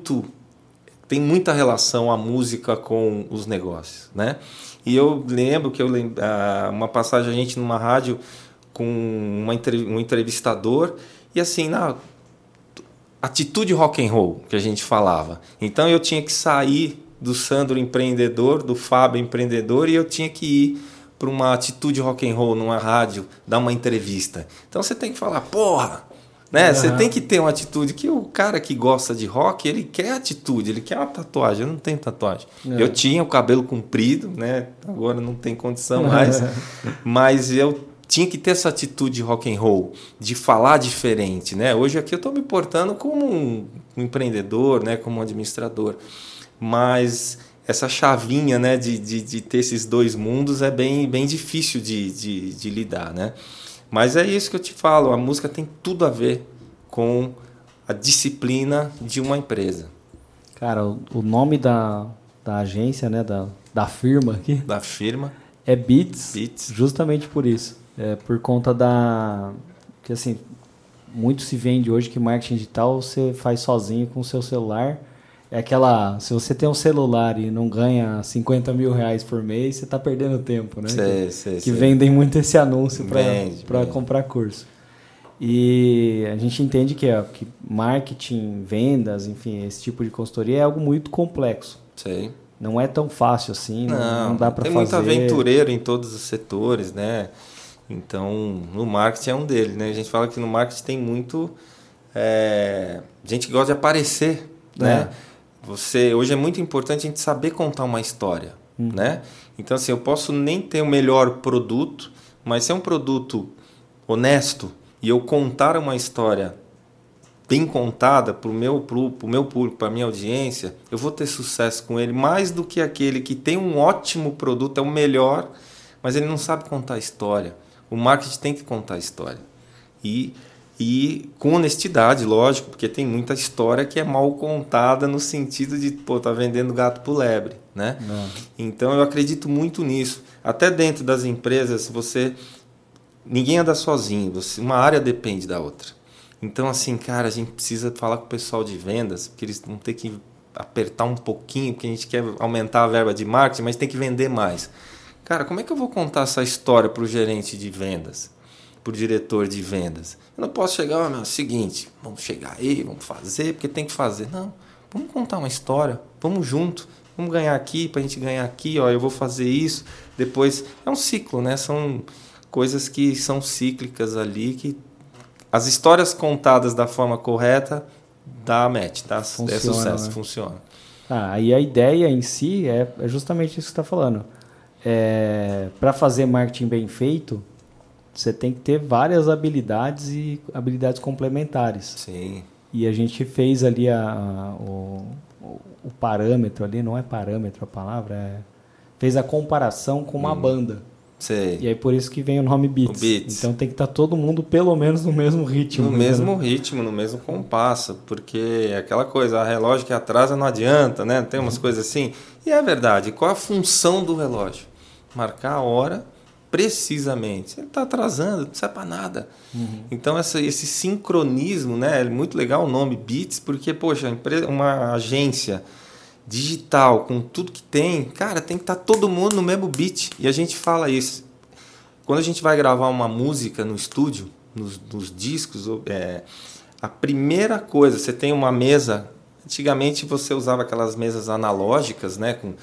Speaker 2: tem muita relação a música com os negócios, né? E eu lembro que uma passagem a gente numa rádio com um entrevistador e assim, atitude rock and roll que a gente falava. Então eu tinha que sair do Sandro empreendedor, do Fábio empreendedor, e eu tinha que ir para uma atitude rock and roll numa rádio, dar uma entrevista. Então você tem que falar, porra, né? Você tem que ter uma atitude que o cara que gosta de rock, ele quer atitude, ele quer uma tatuagem. Eu não tenho tatuagem. Eu tinha o cabelo comprido, né? Agora não tem condição mais, mas eu tinha que ter essa atitude rock and roll, de falar diferente, né? Hoje aqui eu estou me portando como um empreendedor, né? Como um administrador. Mas essa chavinha, né, de ter esses 2 mundos é bem difícil de lidar, né? Mas é isso que eu te falo, a música tem tudo a ver com a disciplina de uma empresa.
Speaker 1: Cara, o nome da agência, né, da firma aqui...
Speaker 2: Da firma.
Speaker 1: É Beats, justamente por isso. Por conta que assim, muito se vende hoje que marketing digital você faz sozinho com o seu celular. Se você tem um celular e não ganha 50 mil reais por mês, você está perdendo tempo, né? Que vendem muito esse anúncio para comprar curso. E a gente entende que marketing, vendas, enfim, esse tipo de consultoria é algo muito complexo.
Speaker 2: Sei.
Speaker 1: Não é tão fácil assim, não dá para fazer.
Speaker 2: Tem muito aventureiro em todos os setores, né? Então, no marketing é um deles, né? A gente fala que no marketing tem muito gente que gosta de aparecer, né? Hoje é muito importante a gente saber contar uma história, né? Então, assim, eu posso nem ter o melhor produto, mas se é um produto honesto e eu contar uma história bem contada para o meu público, para a minha audiência, eu vou ter sucesso com ele mais do que aquele que tem um ótimo produto, é o melhor, mas ele não sabe contar a história. O marketing tem que contar a história. E com honestidade, lógico, porque tem muita história que é mal contada no sentido de, tá vendendo gato por lebre, né? Então eu acredito muito nisso. Até dentro das empresas, ninguém anda sozinho, uma área depende da outra. Então, assim, cara, a gente precisa falar com o pessoal de vendas, porque eles vão ter que apertar um pouquinho, porque a gente quer aumentar a verba de marketing, mas tem que vender mais. Cara, como é que eu vou contar essa história para o gerente de vendas? Para o diretor de vendas? Eu não posso chegar, seguinte, vamos chegar aí, vamos fazer, porque tem que fazer. Não, vamos contar uma história, vamos junto, vamos ganhar aqui, para a gente ganhar aqui, eu vou fazer isso, depois... É um ciclo, né? coisas que são cíclicas ali, que as histórias contadas da forma correta dá match, é sucesso,
Speaker 1: né?
Speaker 2: funciona.
Speaker 1: E a ideia em si é justamente isso que você está falando. Para fazer marketing bem feito, você tem que ter várias habilidades e habilidades complementares.
Speaker 2: Sim.
Speaker 1: E a gente fez ali o parâmetro ali, não é parâmetro a palavra, fez a comparação com uma banda.
Speaker 2: Sei.
Speaker 1: E aí por isso que vem o nome Beats. Então tem que estar todo mundo pelo menos no mesmo ritmo.
Speaker 2: No mesmo ritmo, no mesmo compasso, porque aquela coisa, relógio que atrasa não adianta, né? Tem umas coisas assim. E é verdade, qual a função do relógio? Marcar a hora precisamente. Se ele está atrasando, não serve para nada. Então esse sincronismo, né? É muito legal o nome Beats, porque, poxa, uma agência digital, com tudo que tem, cara, tem que estar todo mundo no mesmo beat. E a gente fala isso. Quando a gente vai gravar uma música no estúdio, nos discos, a primeira coisa, você tem uma mesa. Antigamente você usava aquelas mesas analógicas, né, com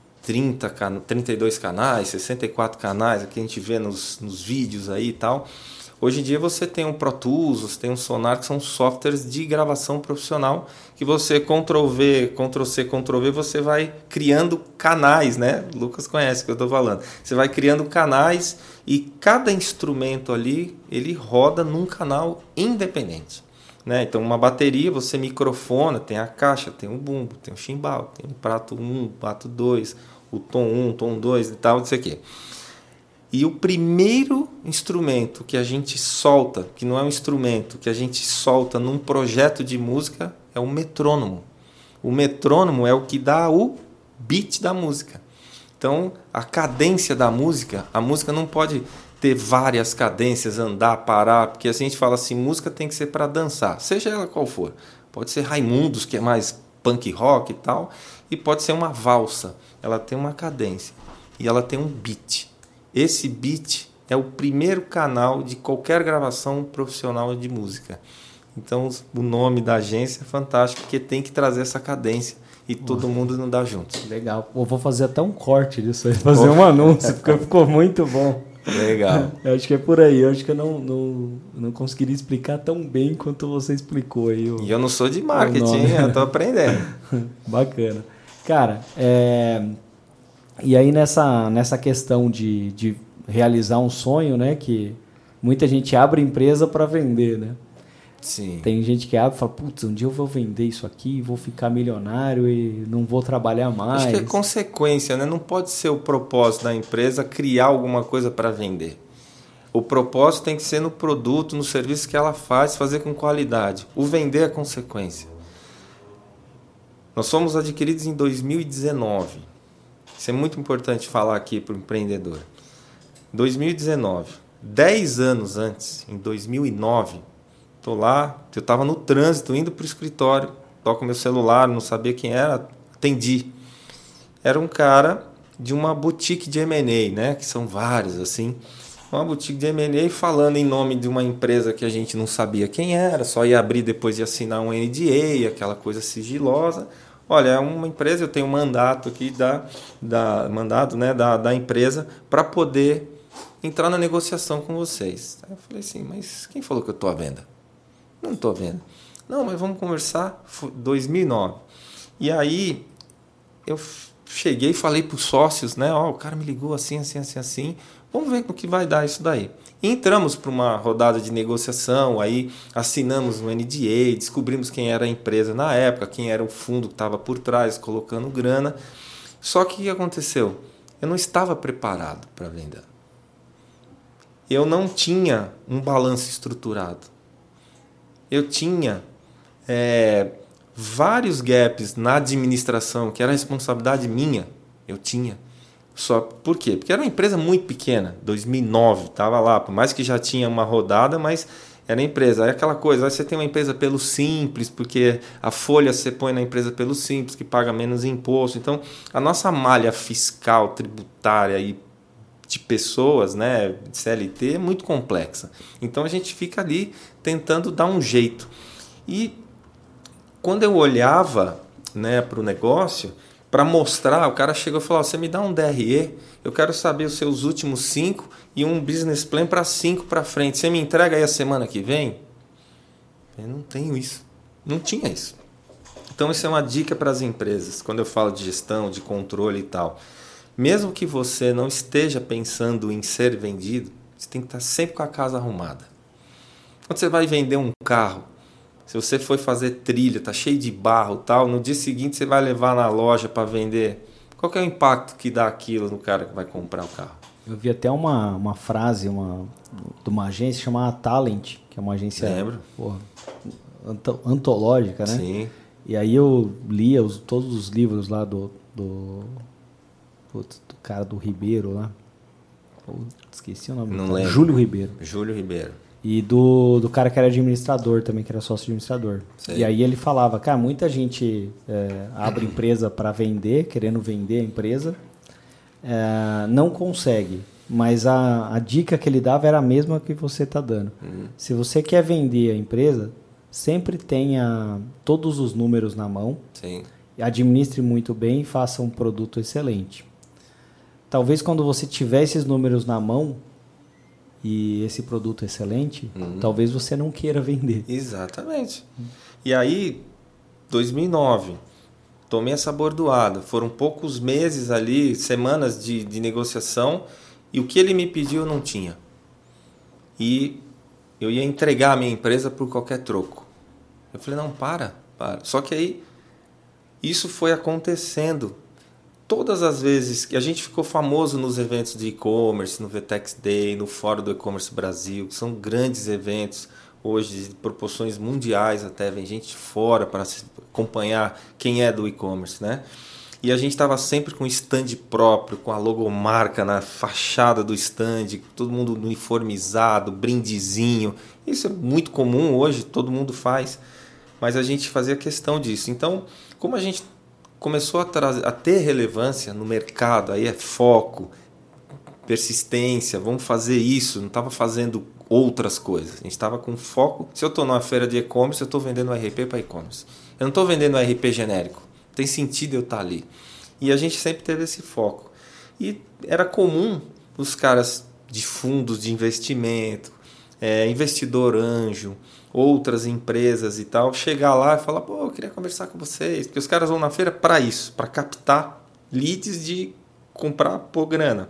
Speaker 2: 32 canais, 64 canais, aqui a gente vê nos vídeos aí e tal. Hoje em dia você tem um Pro Tools, você tem um Sonar, que são softwares de gravação profissional, que você Ctrl-V, Ctrl-C, Ctrl-V, você vai criando canais, né? O Lucas conhece o que eu estou falando. Você vai criando canais e cada instrumento ali, ele roda num canal independente. Né? Então, uma bateria, você microfona, tem a caixa, tem o bumbo, tem o chimbal, tem o prato 1, prato 2, o tom 1, tom 2 e tal, não sei o quê. E o primeiro instrumento que a gente solta, que não é um instrumento, que a gente solta num projeto de música, é o metrônomo. O metrônomo é o que dá o beat da música. Então, a cadência da música, a música não pode ter várias cadências, andar, parar, porque assim a gente fala assim, música tem que ser para dançar, seja ela qual for. Pode ser Raimundos, que é mais punk rock e tal, e pode ser uma valsa. Ela tem uma cadência e ela tem um beat. Esse beat é o primeiro canal de qualquer gravação profissional de música. Então, o nome da agência é fantástico, porque tem que trazer essa cadência e todo mundo não dá junto.
Speaker 1: Legal. Eu vou fazer até um corte disso aí, fazer um anúncio, porque ficou muito bom.
Speaker 2: Legal.
Speaker 1: Eu acho que é por aí. Eu acho que eu não conseguiria explicar tão bem quanto você explicou aí.
Speaker 2: E eu não sou de marketing, eu estou aprendendo.
Speaker 1: Bacana. Cara, e aí nessa questão de realizar um sonho, né? Que muita gente abre empresa para vender, né?
Speaker 2: Sim.
Speaker 1: Tem gente que abre e fala, putz, um dia eu vou vender isso aqui, vou ficar milionário e não vou trabalhar mais.
Speaker 2: Acho que é consequência, né? Não pode ser o propósito da empresa criar alguma coisa para vender. O propósito tem que ser no produto, no serviço que ela faz, fazer com qualidade. O vender é consequência. Nós fomos adquiridos em 2019. Isso é muito importante falar aqui para o empreendedor. 2019, 10 anos antes, em 2009, estou lá, eu estava no trânsito, indo para o escritório, toco meu celular, não sabia quem era, atendi. Era um cara de uma boutique de M&A, né? Que são várias, assim. Uma boutique de M&A falando em nome de uma empresa que a gente não sabia quem era, só ia abrir depois de assinar um NDA, aquela coisa sigilosa. Olha, é uma empresa, eu tenho um mandato aqui da empresa para poder entrar na negociação com vocês. Aí eu falei assim, mas quem falou que eu estou à venda? Não estou à venda. Não, mas vamos conversar. Foi 2009. E aí eu cheguei e falei para os sócios, né? O cara me ligou assim. Vamos ver no que vai dar isso daí. E entramos para uma rodada de negociação, aí assinamos um NDA, descobrimos quem era a empresa na época, quem era o fundo que estava por trás, colocando grana. Só que o que aconteceu? Eu não estava preparado para vender. Eu não tinha um balanço estruturado. Eu tinha vários gaps na administração, que era responsabilidade minha. Eu tinha. Só por quê? Porque era uma empresa muito pequena, 2009, estava lá, por mais que já tinha uma rodada, mas era empresa. Aí aquela coisa, aí você tem uma empresa pelo Simples, porque a folha você põe na empresa pelo Simples, que paga menos imposto. Então, a nossa malha fiscal, tributária e de pessoas, né, de CLT, é muito complexa. Então, a gente fica ali tentando dar um jeito. E quando eu olhava, né, para o negócio, para mostrar, o cara chegou e falou, você me dá um DRE, eu quero saber os seus últimos 5 e um business plan para 5 para frente. Você me entrega aí a semana que vem? Eu não tenho isso. Não tinha isso. Então isso é uma dica para as empresas, quando eu falo de gestão, de controle e tal. Mesmo que você não esteja pensando em ser vendido, você tem que estar sempre com a casa arrumada. Quando você vai vender um carro, se você for fazer trilha, tá cheio de barro e tal, no dia seguinte você vai levar na loja para vender. Qual que é o impacto que dá aquilo no cara que vai comprar o carro?
Speaker 1: Eu vi até uma frase de uma agência chamada Talent, que é uma agência antológica, né?
Speaker 2: Sim.
Speaker 1: E aí eu lia todos os livros lá do cara do Ribeiro lá. Esqueci o nome.
Speaker 2: Não lembro.
Speaker 1: Júlio Ribeiro.
Speaker 2: Júlio Ribeiro.
Speaker 1: E do cara que era administrador também, que era sócio administrador.
Speaker 2: Sei.
Speaker 1: E aí ele falava, cara, muita gente abre empresa para vender, querendo vender a empresa, não consegue. Mas a dica que ele dava era a mesma que você está dando. Se você quer vender a empresa, sempre tenha todos os números na mão.
Speaker 2: Sim.
Speaker 1: Administre muito bem e faça um produto excelente. Talvez quando você tiver esses números na mão e esse produto excelente, talvez você não queira vender.
Speaker 2: Exatamente. E aí, 2009, tomei essa bordoada. Foram poucos meses ali, semanas de negociação, e o que ele me pediu eu não tinha. E eu ia entregar a minha empresa por qualquer troco. Eu falei, não, para. Só que aí, isso foi acontecendo. Todas as vezes que a gente ficou famoso nos eventos de e-commerce, no VTEX Day, no Fórum do E-Commerce Brasil, que são grandes eventos, hoje de proporções mundiais até, vem gente fora para acompanhar quem é do e-commerce, né? E a gente estava sempre com stand próprio, com a logomarca na fachada do stand, todo mundo uniformizado, brindezinho. Isso é muito comum hoje, todo mundo faz, mas a gente fazia questão disso. Então, como a gente começou a ter relevância no mercado, aí é foco, persistência, vamos fazer isso, não estava fazendo outras coisas. A gente estava com foco. Se eu estou numa feira de e-commerce, eu estou vendendo um RP para e-commerce. Eu não estou vendendo um RP genérico. Não tem sentido eu estar ali. E a gente sempre teve esse foco. E era comum os caras de fundos de investimento, investidor anjo, outras empresas e tal, chegar lá e falar, pô, eu queria conversar com vocês, porque os caras vão na feira para isso, para captar leads de comprar por grana.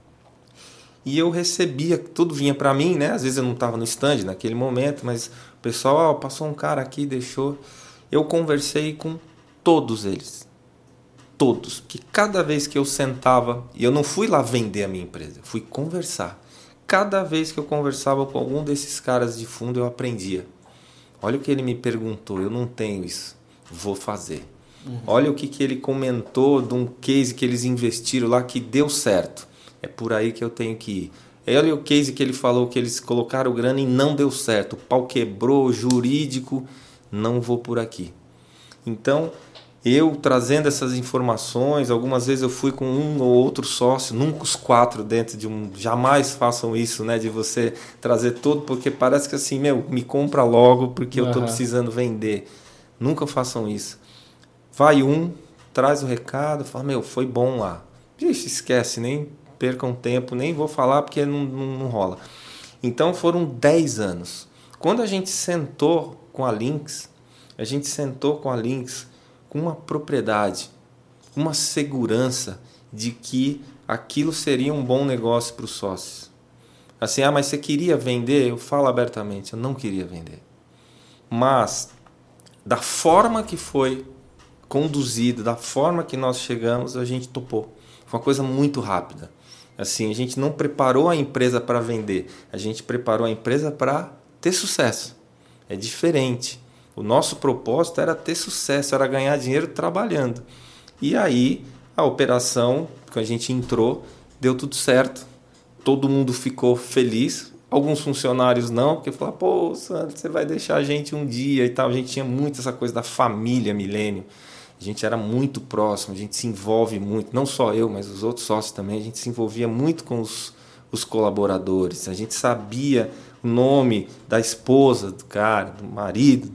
Speaker 2: E eu recebia, tudo vinha para mim, né? Às vezes eu não estava no stand naquele momento, mas o pessoal, passou um cara aqui, deixou. Eu conversei com todos eles. Todos. Que cada vez que eu sentava, e eu não fui lá vender a minha empresa, eu fui conversar. Cada vez que eu conversava com algum desses caras de fundo, eu aprendia. Olha o que ele me perguntou, eu não tenho isso, vou fazer. Olha o que ele comentou de um case que eles investiram lá que deu certo. É por aí que eu tenho que ir. Olha o case que ele falou que eles colocaram grana e não deu certo. O pau quebrou, jurídico, não vou por aqui. Então, eu trazendo essas informações, algumas vezes eu fui com um ou outro sócio, nunca os 4 dentro de um... Jamais façam isso, né? De você trazer todo, porque parece que assim, me compra logo porque eu estou precisando vender. Nunca façam isso. Vai traz o recado, fala, foi bom lá. Ixi, esquece, nem percam tempo, nem vou falar porque não rola. Então foram 10 anos. Quando a gente sentou com a Lynx com uma propriedade, uma segurança de que aquilo seria um bom negócio para os sócios. Assim, mas você queria vender? Eu falo abertamente, eu não queria vender. Mas, da forma que foi conduzido, da forma que nós chegamos, a gente topou. Foi uma coisa muito rápida. Assim, a gente não preparou a empresa para vender, a gente preparou a empresa para ter sucesso. É diferente. O nosso propósito era ter sucesso, era ganhar dinheiro trabalhando. E aí, a operação, que a gente entrou, deu tudo certo. Todo mundo ficou feliz. Alguns funcionários não, porque falaram, pô, Sandro, você vai deixar a gente um dia e tal. A gente tinha muito essa coisa da família Milênio. A gente era muito próximo, a gente se envolve muito. Não só eu, mas os outros sócios também. A gente se envolvia muito com os colaboradores. A gente sabia o nome da esposa do cara, do marido,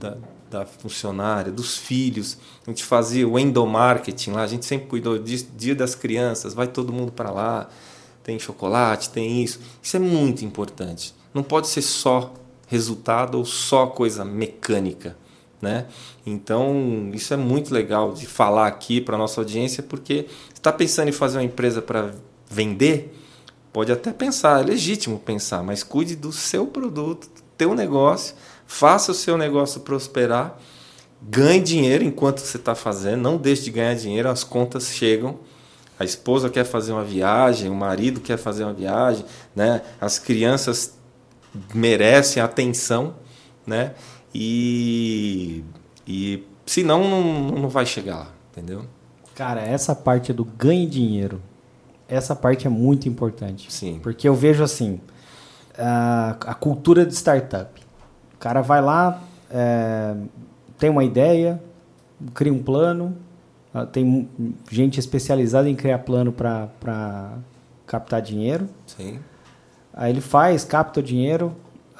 Speaker 2: da funcionária, dos filhos. A gente fazia o endomarketing lá, a gente sempre cuidou disso, Dia das Crianças, vai todo mundo para lá, tem chocolate, tem isso. Isso é muito importante. Não pode ser só resultado ou só coisa mecânica, né? Então, isso é muito legal de falar aqui para a nossa audiência, porque você está pensando em fazer uma empresa para vender, pode até pensar, é legítimo pensar, mas cuide do seu produto, do teu negócio, faça o seu negócio prosperar, ganhe dinheiro enquanto você está fazendo, não deixe de ganhar dinheiro, as contas chegam, a esposa quer fazer uma viagem, o marido quer fazer uma viagem, né? As crianças merecem atenção, né? E senão não vai chegar lá, entendeu?
Speaker 1: Cara, essa parte do ganhe dinheiro, essa parte é muito importante.
Speaker 2: Sim.
Speaker 1: Porque eu vejo assim, a cultura de startup. O cara vai lá, tem uma ideia, cria um plano, tem gente especializada em criar plano para captar dinheiro.
Speaker 2: Sim.
Speaker 1: Aí ele capta o dinheiro,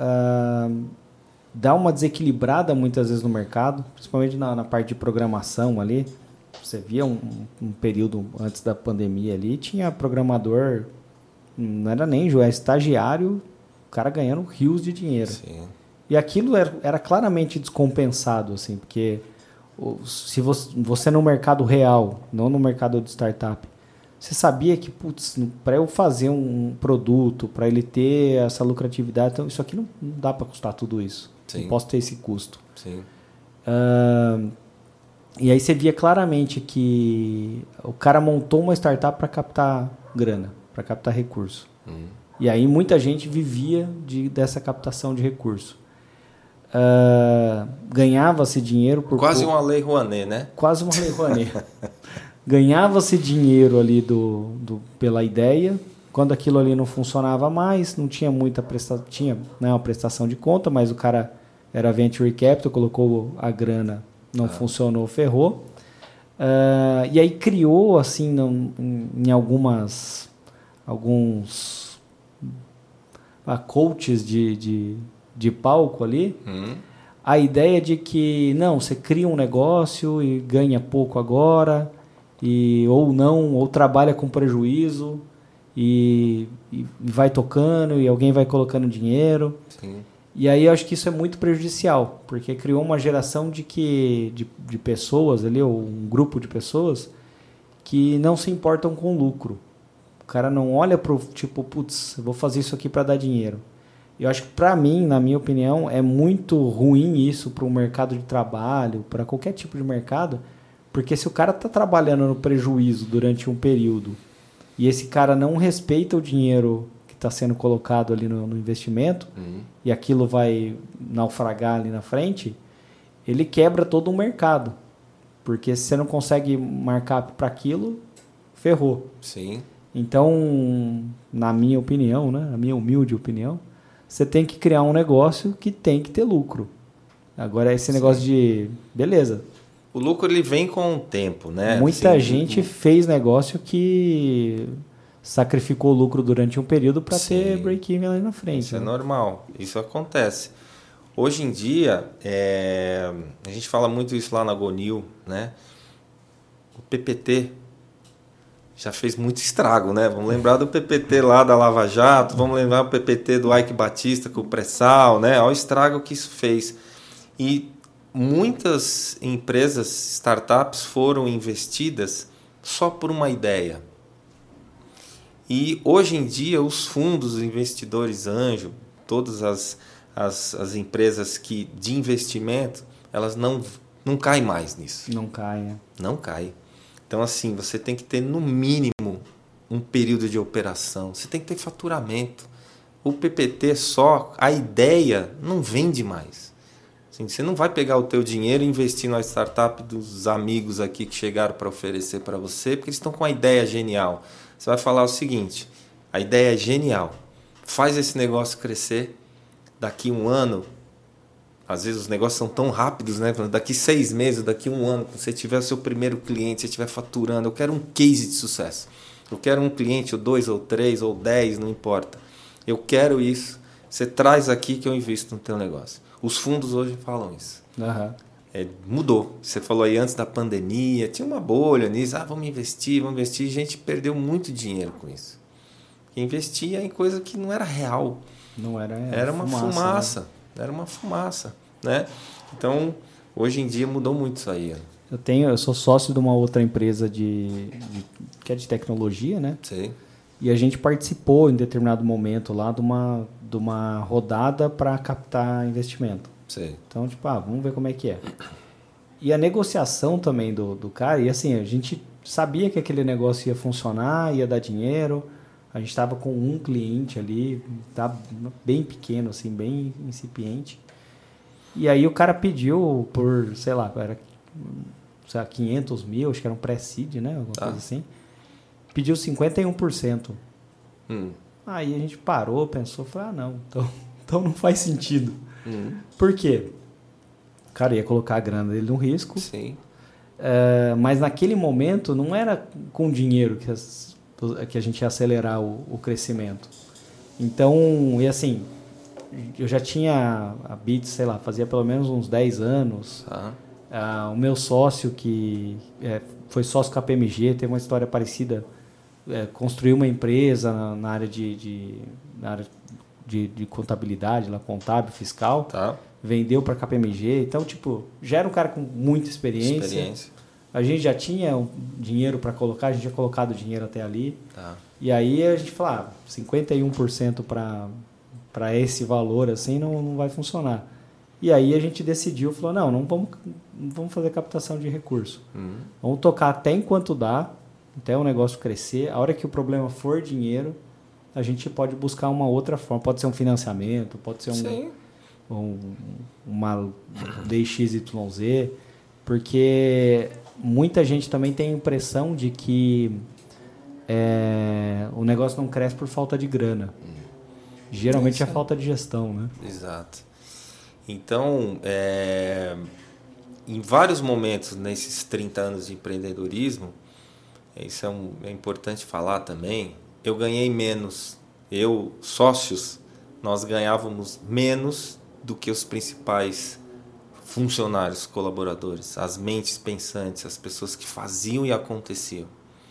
Speaker 1: dá uma desequilibrada muitas vezes no mercado, principalmente na parte de programação ali. Você via um período antes da pandemia ali, tinha programador, não era nem estagiário, o cara ganhando rios de dinheiro.
Speaker 2: Sim.
Speaker 1: E aquilo era claramente descompensado, assim, porque se você no mercado real, não no mercado de startup, você sabia que, para eu fazer um produto, para ele ter essa lucratividade, então isso aqui não dá para custar tudo isso.
Speaker 2: Sim.
Speaker 1: Não posso ter esse custo.
Speaker 2: Sim.
Speaker 1: E aí você via claramente que o cara montou uma startup para captar grana, para captar recurso. E aí muita gente vivia dessa captação de recurso. Ganhava-se dinheiro por...
Speaker 2: Quase uma lei Rouanet, né?
Speaker 1: Quase uma lei Rouanet. Ganhava-se dinheiro ali pela ideia. Quando aquilo ali não funcionava mais, não tinha muita prestação, tinha, né, uma prestação de conta, mas o cara era venture capital, colocou a grana, não funcionou, ferrou. E aí criou, assim, em alguns coaches de palco ali, a ideia de que, não, você cria um negócio e ganha pouco agora, ou trabalha com prejuízo e vai tocando e alguém vai colocando dinheiro.
Speaker 2: Sim.
Speaker 1: E aí eu acho que isso é muito prejudicial, porque criou uma geração de pessoas ali, ou um grupo de pessoas que não se importam com lucro. O cara não olha pro tipo, putz, eu vou fazer isso aqui para dar dinheiro. Eu acho que para mim, na minha opinião, é muito ruim isso para o mercado de trabalho, para qualquer tipo de mercado, porque se o cara está trabalhando no prejuízo durante um período e esse cara não respeita o dinheiro que está sendo colocado ali no investimento e aquilo vai naufragar ali na frente, ele quebra todo o mercado. Porque se você não consegue marcar para aquilo, ferrou.
Speaker 2: Sim.
Speaker 1: Então, na minha opinião, né, na minha humilde opinião, você tem que criar um negócio que tem que ter lucro. Agora, esse negócio de... Beleza.
Speaker 2: O lucro ele vem com o tempo, né?
Speaker 1: Muita gente fez negócio que sacrificou o lucro durante um período para ter break-even ali na frente.
Speaker 2: Isso é normal. Isso acontece. Hoje em dia, a gente fala muito isso lá na Gonil, né? O PPT já fez muito estrago, né? Vamos lembrar do PPT lá da Lava Jato, vamos lembrar do PPT do Ike Batista com o pré-sal, né? Olha o estrago que isso fez. E muitas empresas, startups, foram investidas só por uma ideia. E hoje em dia, os fundos, os investidores anjo, todas as empresas de investimento, elas não caem mais nisso.
Speaker 1: Não caem, né?
Speaker 2: Não caem. Então, assim, você tem que ter, no mínimo, um período de operação. Você tem que ter faturamento. O PPT só, a ideia não vende mais. Assim, você não vai pegar o teu dinheiro e investir na startup dos amigos aqui que chegaram para oferecer para você, porque eles estão com uma ideia genial. Você vai falar o seguinte, a ideia é genial. Faz esse negócio crescer. Daqui um ano... Às vezes os negócios são tão rápidos, né? Daqui 6 meses, daqui um ano, quando você tiver o seu primeiro cliente, você estiver faturando, eu quero um case de sucesso. Eu quero um cliente, ou 2, ou 3, ou 10, não importa. Eu quero isso. Você traz aqui que eu invisto no teu negócio. Os fundos hoje falam isso. Mudou. Você falou aí antes da pandemia, tinha uma bolha nisso, vamos investir. A gente perdeu muito dinheiro com isso. Investia em coisa que não era real.
Speaker 1: Não era,
Speaker 2: era uma fumaça. Né? Era uma fumaça, né? Então, hoje em dia mudou muito isso aí.
Speaker 1: Eu sou sócio de uma outra empresa que é de tecnologia, né?
Speaker 2: Sim.
Speaker 1: E a gente participou em determinado momento lá de uma rodada para captar investimento.
Speaker 2: Sim.
Speaker 1: Então, tipo, vamos ver como é que é. E a negociação também do cara, e assim, a gente sabia que aquele negócio ia funcionar, ia dar dinheiro. A gente estava com um cliente ali, tá bem pequeno, assim, bem incipiente. E aí o cara pediu por, sei lá, era 500 mil, acho que era um pré-seed, né? Alguma coisa assim. Pediu 51%. Aí a gente parou, pensou, falou, não, então não faz sentido. Por quê? O cara ia colocar a grana dele no risco.
Speaker 2: Sim.
Speaker 1: Mas naquele momento não era com dinheiro que a gente ia acelerar o crescimento. Então, e assim, eu já tinha a Bits, sei lá, fazia pelo menos uns 10 anos. O meu sócio, que foi sócio com a PMG, tem uma história parecida, construiu uma empresa na área de contabilidade, lá, contábil, fiscal, vendeu para a KPMG. Então, tipo, já era um cara com muita experiência. A gente já tinha dinheiro para colocar, a gente tinha colocado dinheiro até ali. E aí a gente falou, 51% para esse valor assim não vai funcionar. E aí a gente decidiu, falou, não vamos fazer captação de recurso. Vamos tocar até enquanto dá, até o negócio crescer. A hora que o problema for dinheiro, a gente pode buscar uma outra forma. Pode ser um financiamento, pode ser uma DXYZ, porque muita gente também tem a impressão de que o negócio não cresce por falta de grana. Geralmente é falta de gestão, né?
Speaker 2: Exato. Então, em vários momentos nesses 30 anos de empreendedorismo, isso é importante falar também, eu ganhei menos. Sócios, nós ganhávamos menos do que os principais funcionários, colaboradores, as mentes pensantes, as pessoas que faziam e aconteciam.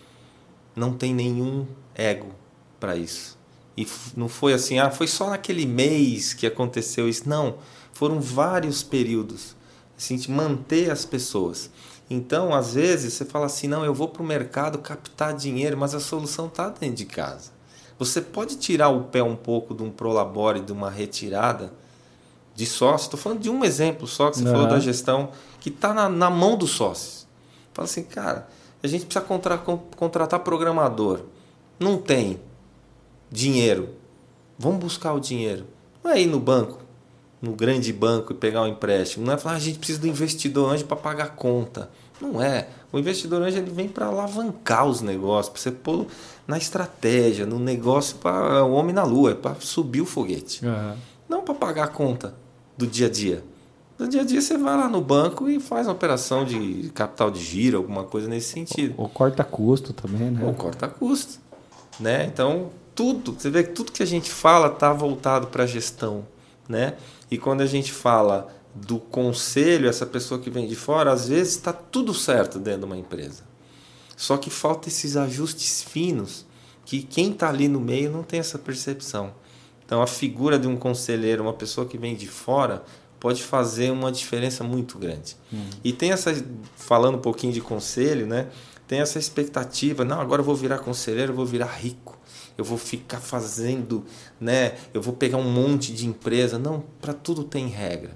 Speaker 2: Não tem nenhum ego para isso. E não foi assim, foi só naquele mês que aconteceu isso. Não, foram vários períodos. Assim, de manter as pessoas. Então, às vezes, você fala assim, não, eu vou para o mercado captar dinheiro, mas a solução está dentro de casa. Você pode tirar o pé um pouco de um prolabore, de uma retirada de sócio. Estou falando de um exemplo só que você falou da gestão, que está na mão dos sócios. Fala assim, cara, a gente precisa contratar programador. Não tem dinheiro. Vamos buscar o dinheiro. Não é ir no banco, no grande banco e pegar um empréstimo. Não é falar, a gente precisa do investidor anjo para pagar a conta. Não é. O investidor anjo ele vem para alavancar os negócios, para você pôr na estratégia, no negócio para o homem na lua, para subir o foguete. Não para pagar a conta do dia a dia. No dia a dia você vai lá no banco e faz uma operação de capital de giro, alguma coisa nesse sentido.
Speaker 1: Ou corta custo também, né?
Speaker 2: Ou corta custo. Né? Então, você vê que tudo que a gente fala está voltado para a gestão. Né? E quando a gente fala do conselho, essa pessoa que vem de fora, às vezes está tudo certo dentro de uma empresa. Só que falta esses ajustes finos que quem está ali no meio não tem essa percepção. Então, a figura de um conselheiro, uma pessoa que vem de fora, pode fazer uma diferença muito grande. E tem falando um pouquinho de conselho, né? Tem essa expectativa, não, agora eu vou virar conselheiro, eu vou virar rico. Eu vou ficar fazendo, né? Eu vou pegar um monte de empresa. Não, para tudo tem regra.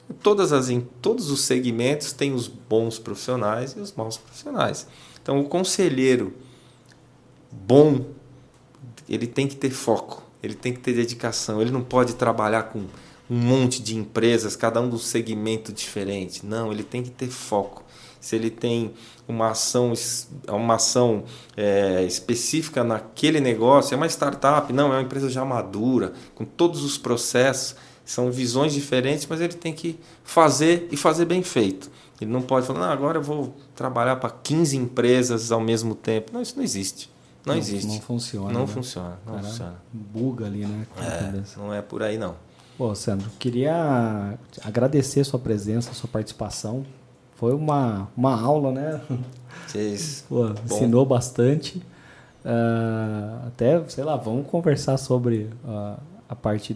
Speaker 2: Em todos os segmentos tem os bons profissionais e os maus profissionais. Então, o conselheiro bom, ele tem que ter foco, ele tem que ter dedicação. Ele não pode trabalhar com um monte de empresas, cada um de um segmento diferente. Não, ele tem que ter foco. Se ele tem uma ação específica naquele negócio, é uma startup, não, é uma empresa já madura, com todos os processos, são visões diferentes, mas ele tem que fazer e fazer bem feito. Ele não pode falar, não, agora eu vou trabalhar para 15 empresas ao mesmo tempo. Não, isso não existe. Não existe.
Speaker 1: Não funciona.
Speaker 2: Não
Speaker 1: né?
Speaker 2: funciona. Não funciona.
Speaker 1: Buga ali, né?
Speaker 2: Não é por aí, não.
Speaker 1: Pô, Sandro, queria agradecer a sua presença, a sua participação. Foi uma aula, né? Pô, ensinou bastante. Até, sei lá, vamos conversar sobre a parte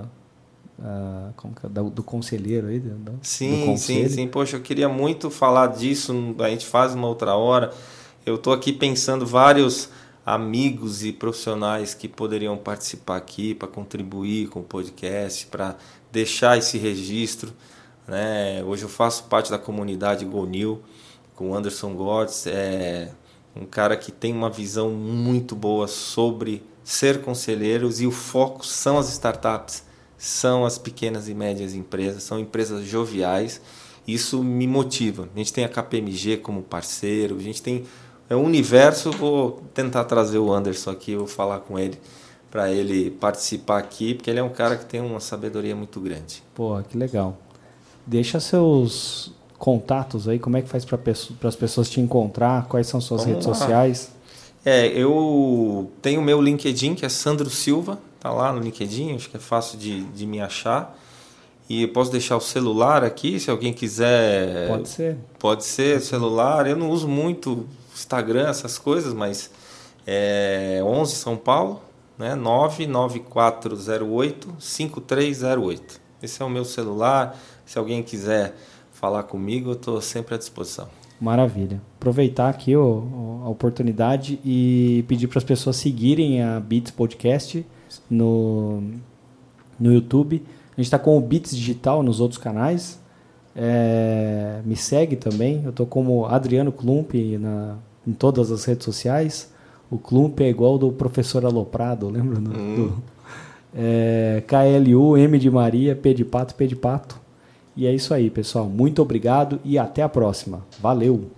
Speaker 1: do conselheiro aí.
Speaker 2: Sim. Poxa, eu queria muito falar disso, a gente faz uma outra hora. Eu estou aqui pensando vários amigos e profissionais que poderiam participar aqui para contribuir com o podcast, para deixar esse registro, né? Hoje eu faço parte da comunidade GoNew com o Anderson Gortz, um cara que tem uma visão muito boa sobre ser conselheiros, e o foco são as startups, são as pequenas e médias empresas, são empresas joviais. Isso me motiva. A gente tem a KPMG como parceiro, a gente tem um universo. Vou tentar trazer o Anderson aqui, vou falar com ele para ele participar aqui, porque ele é um cara que tem uma sabedoria muito grande.
Speaker 1: Pô, que legal. Deixa seus contatos aí, como é que faz para as pessoas te encontrar, quais são suas redes sociais?
Speaker 2: Eu tenho o meu LinkedIn, que é Sandro Silva, tá lá no LinkedIn, acho que é fácil de me achar. E eu posso deixar o celular aqui, se alguém quiser.
Speaker 1: Pode ser.
Speaker 2: Pode ser celular. Eu não uso muito Instagram, essas coisas, mas 11 São Paulo, né? 99408-5308. Esse é o meu celular. Se alguém quiser falar comigo, eu estou sempre à disposição.
Speaker 1: Maravilha. Aproveitar aqui a oportunidade e pedir para as pessoas seguirem a Bits Podcast no YouTube. A gente está com o Bits Digital nos outros canais. Me segue também. Eu estou como Adriano Klump em todas as redes sociais. O Klump é igual do professor Aloprado, lembra? KLU, M de Maria, P de Pato, P de Pato. E é isso aí, pessoal. Muito obrigado e até a próxima. Valeu!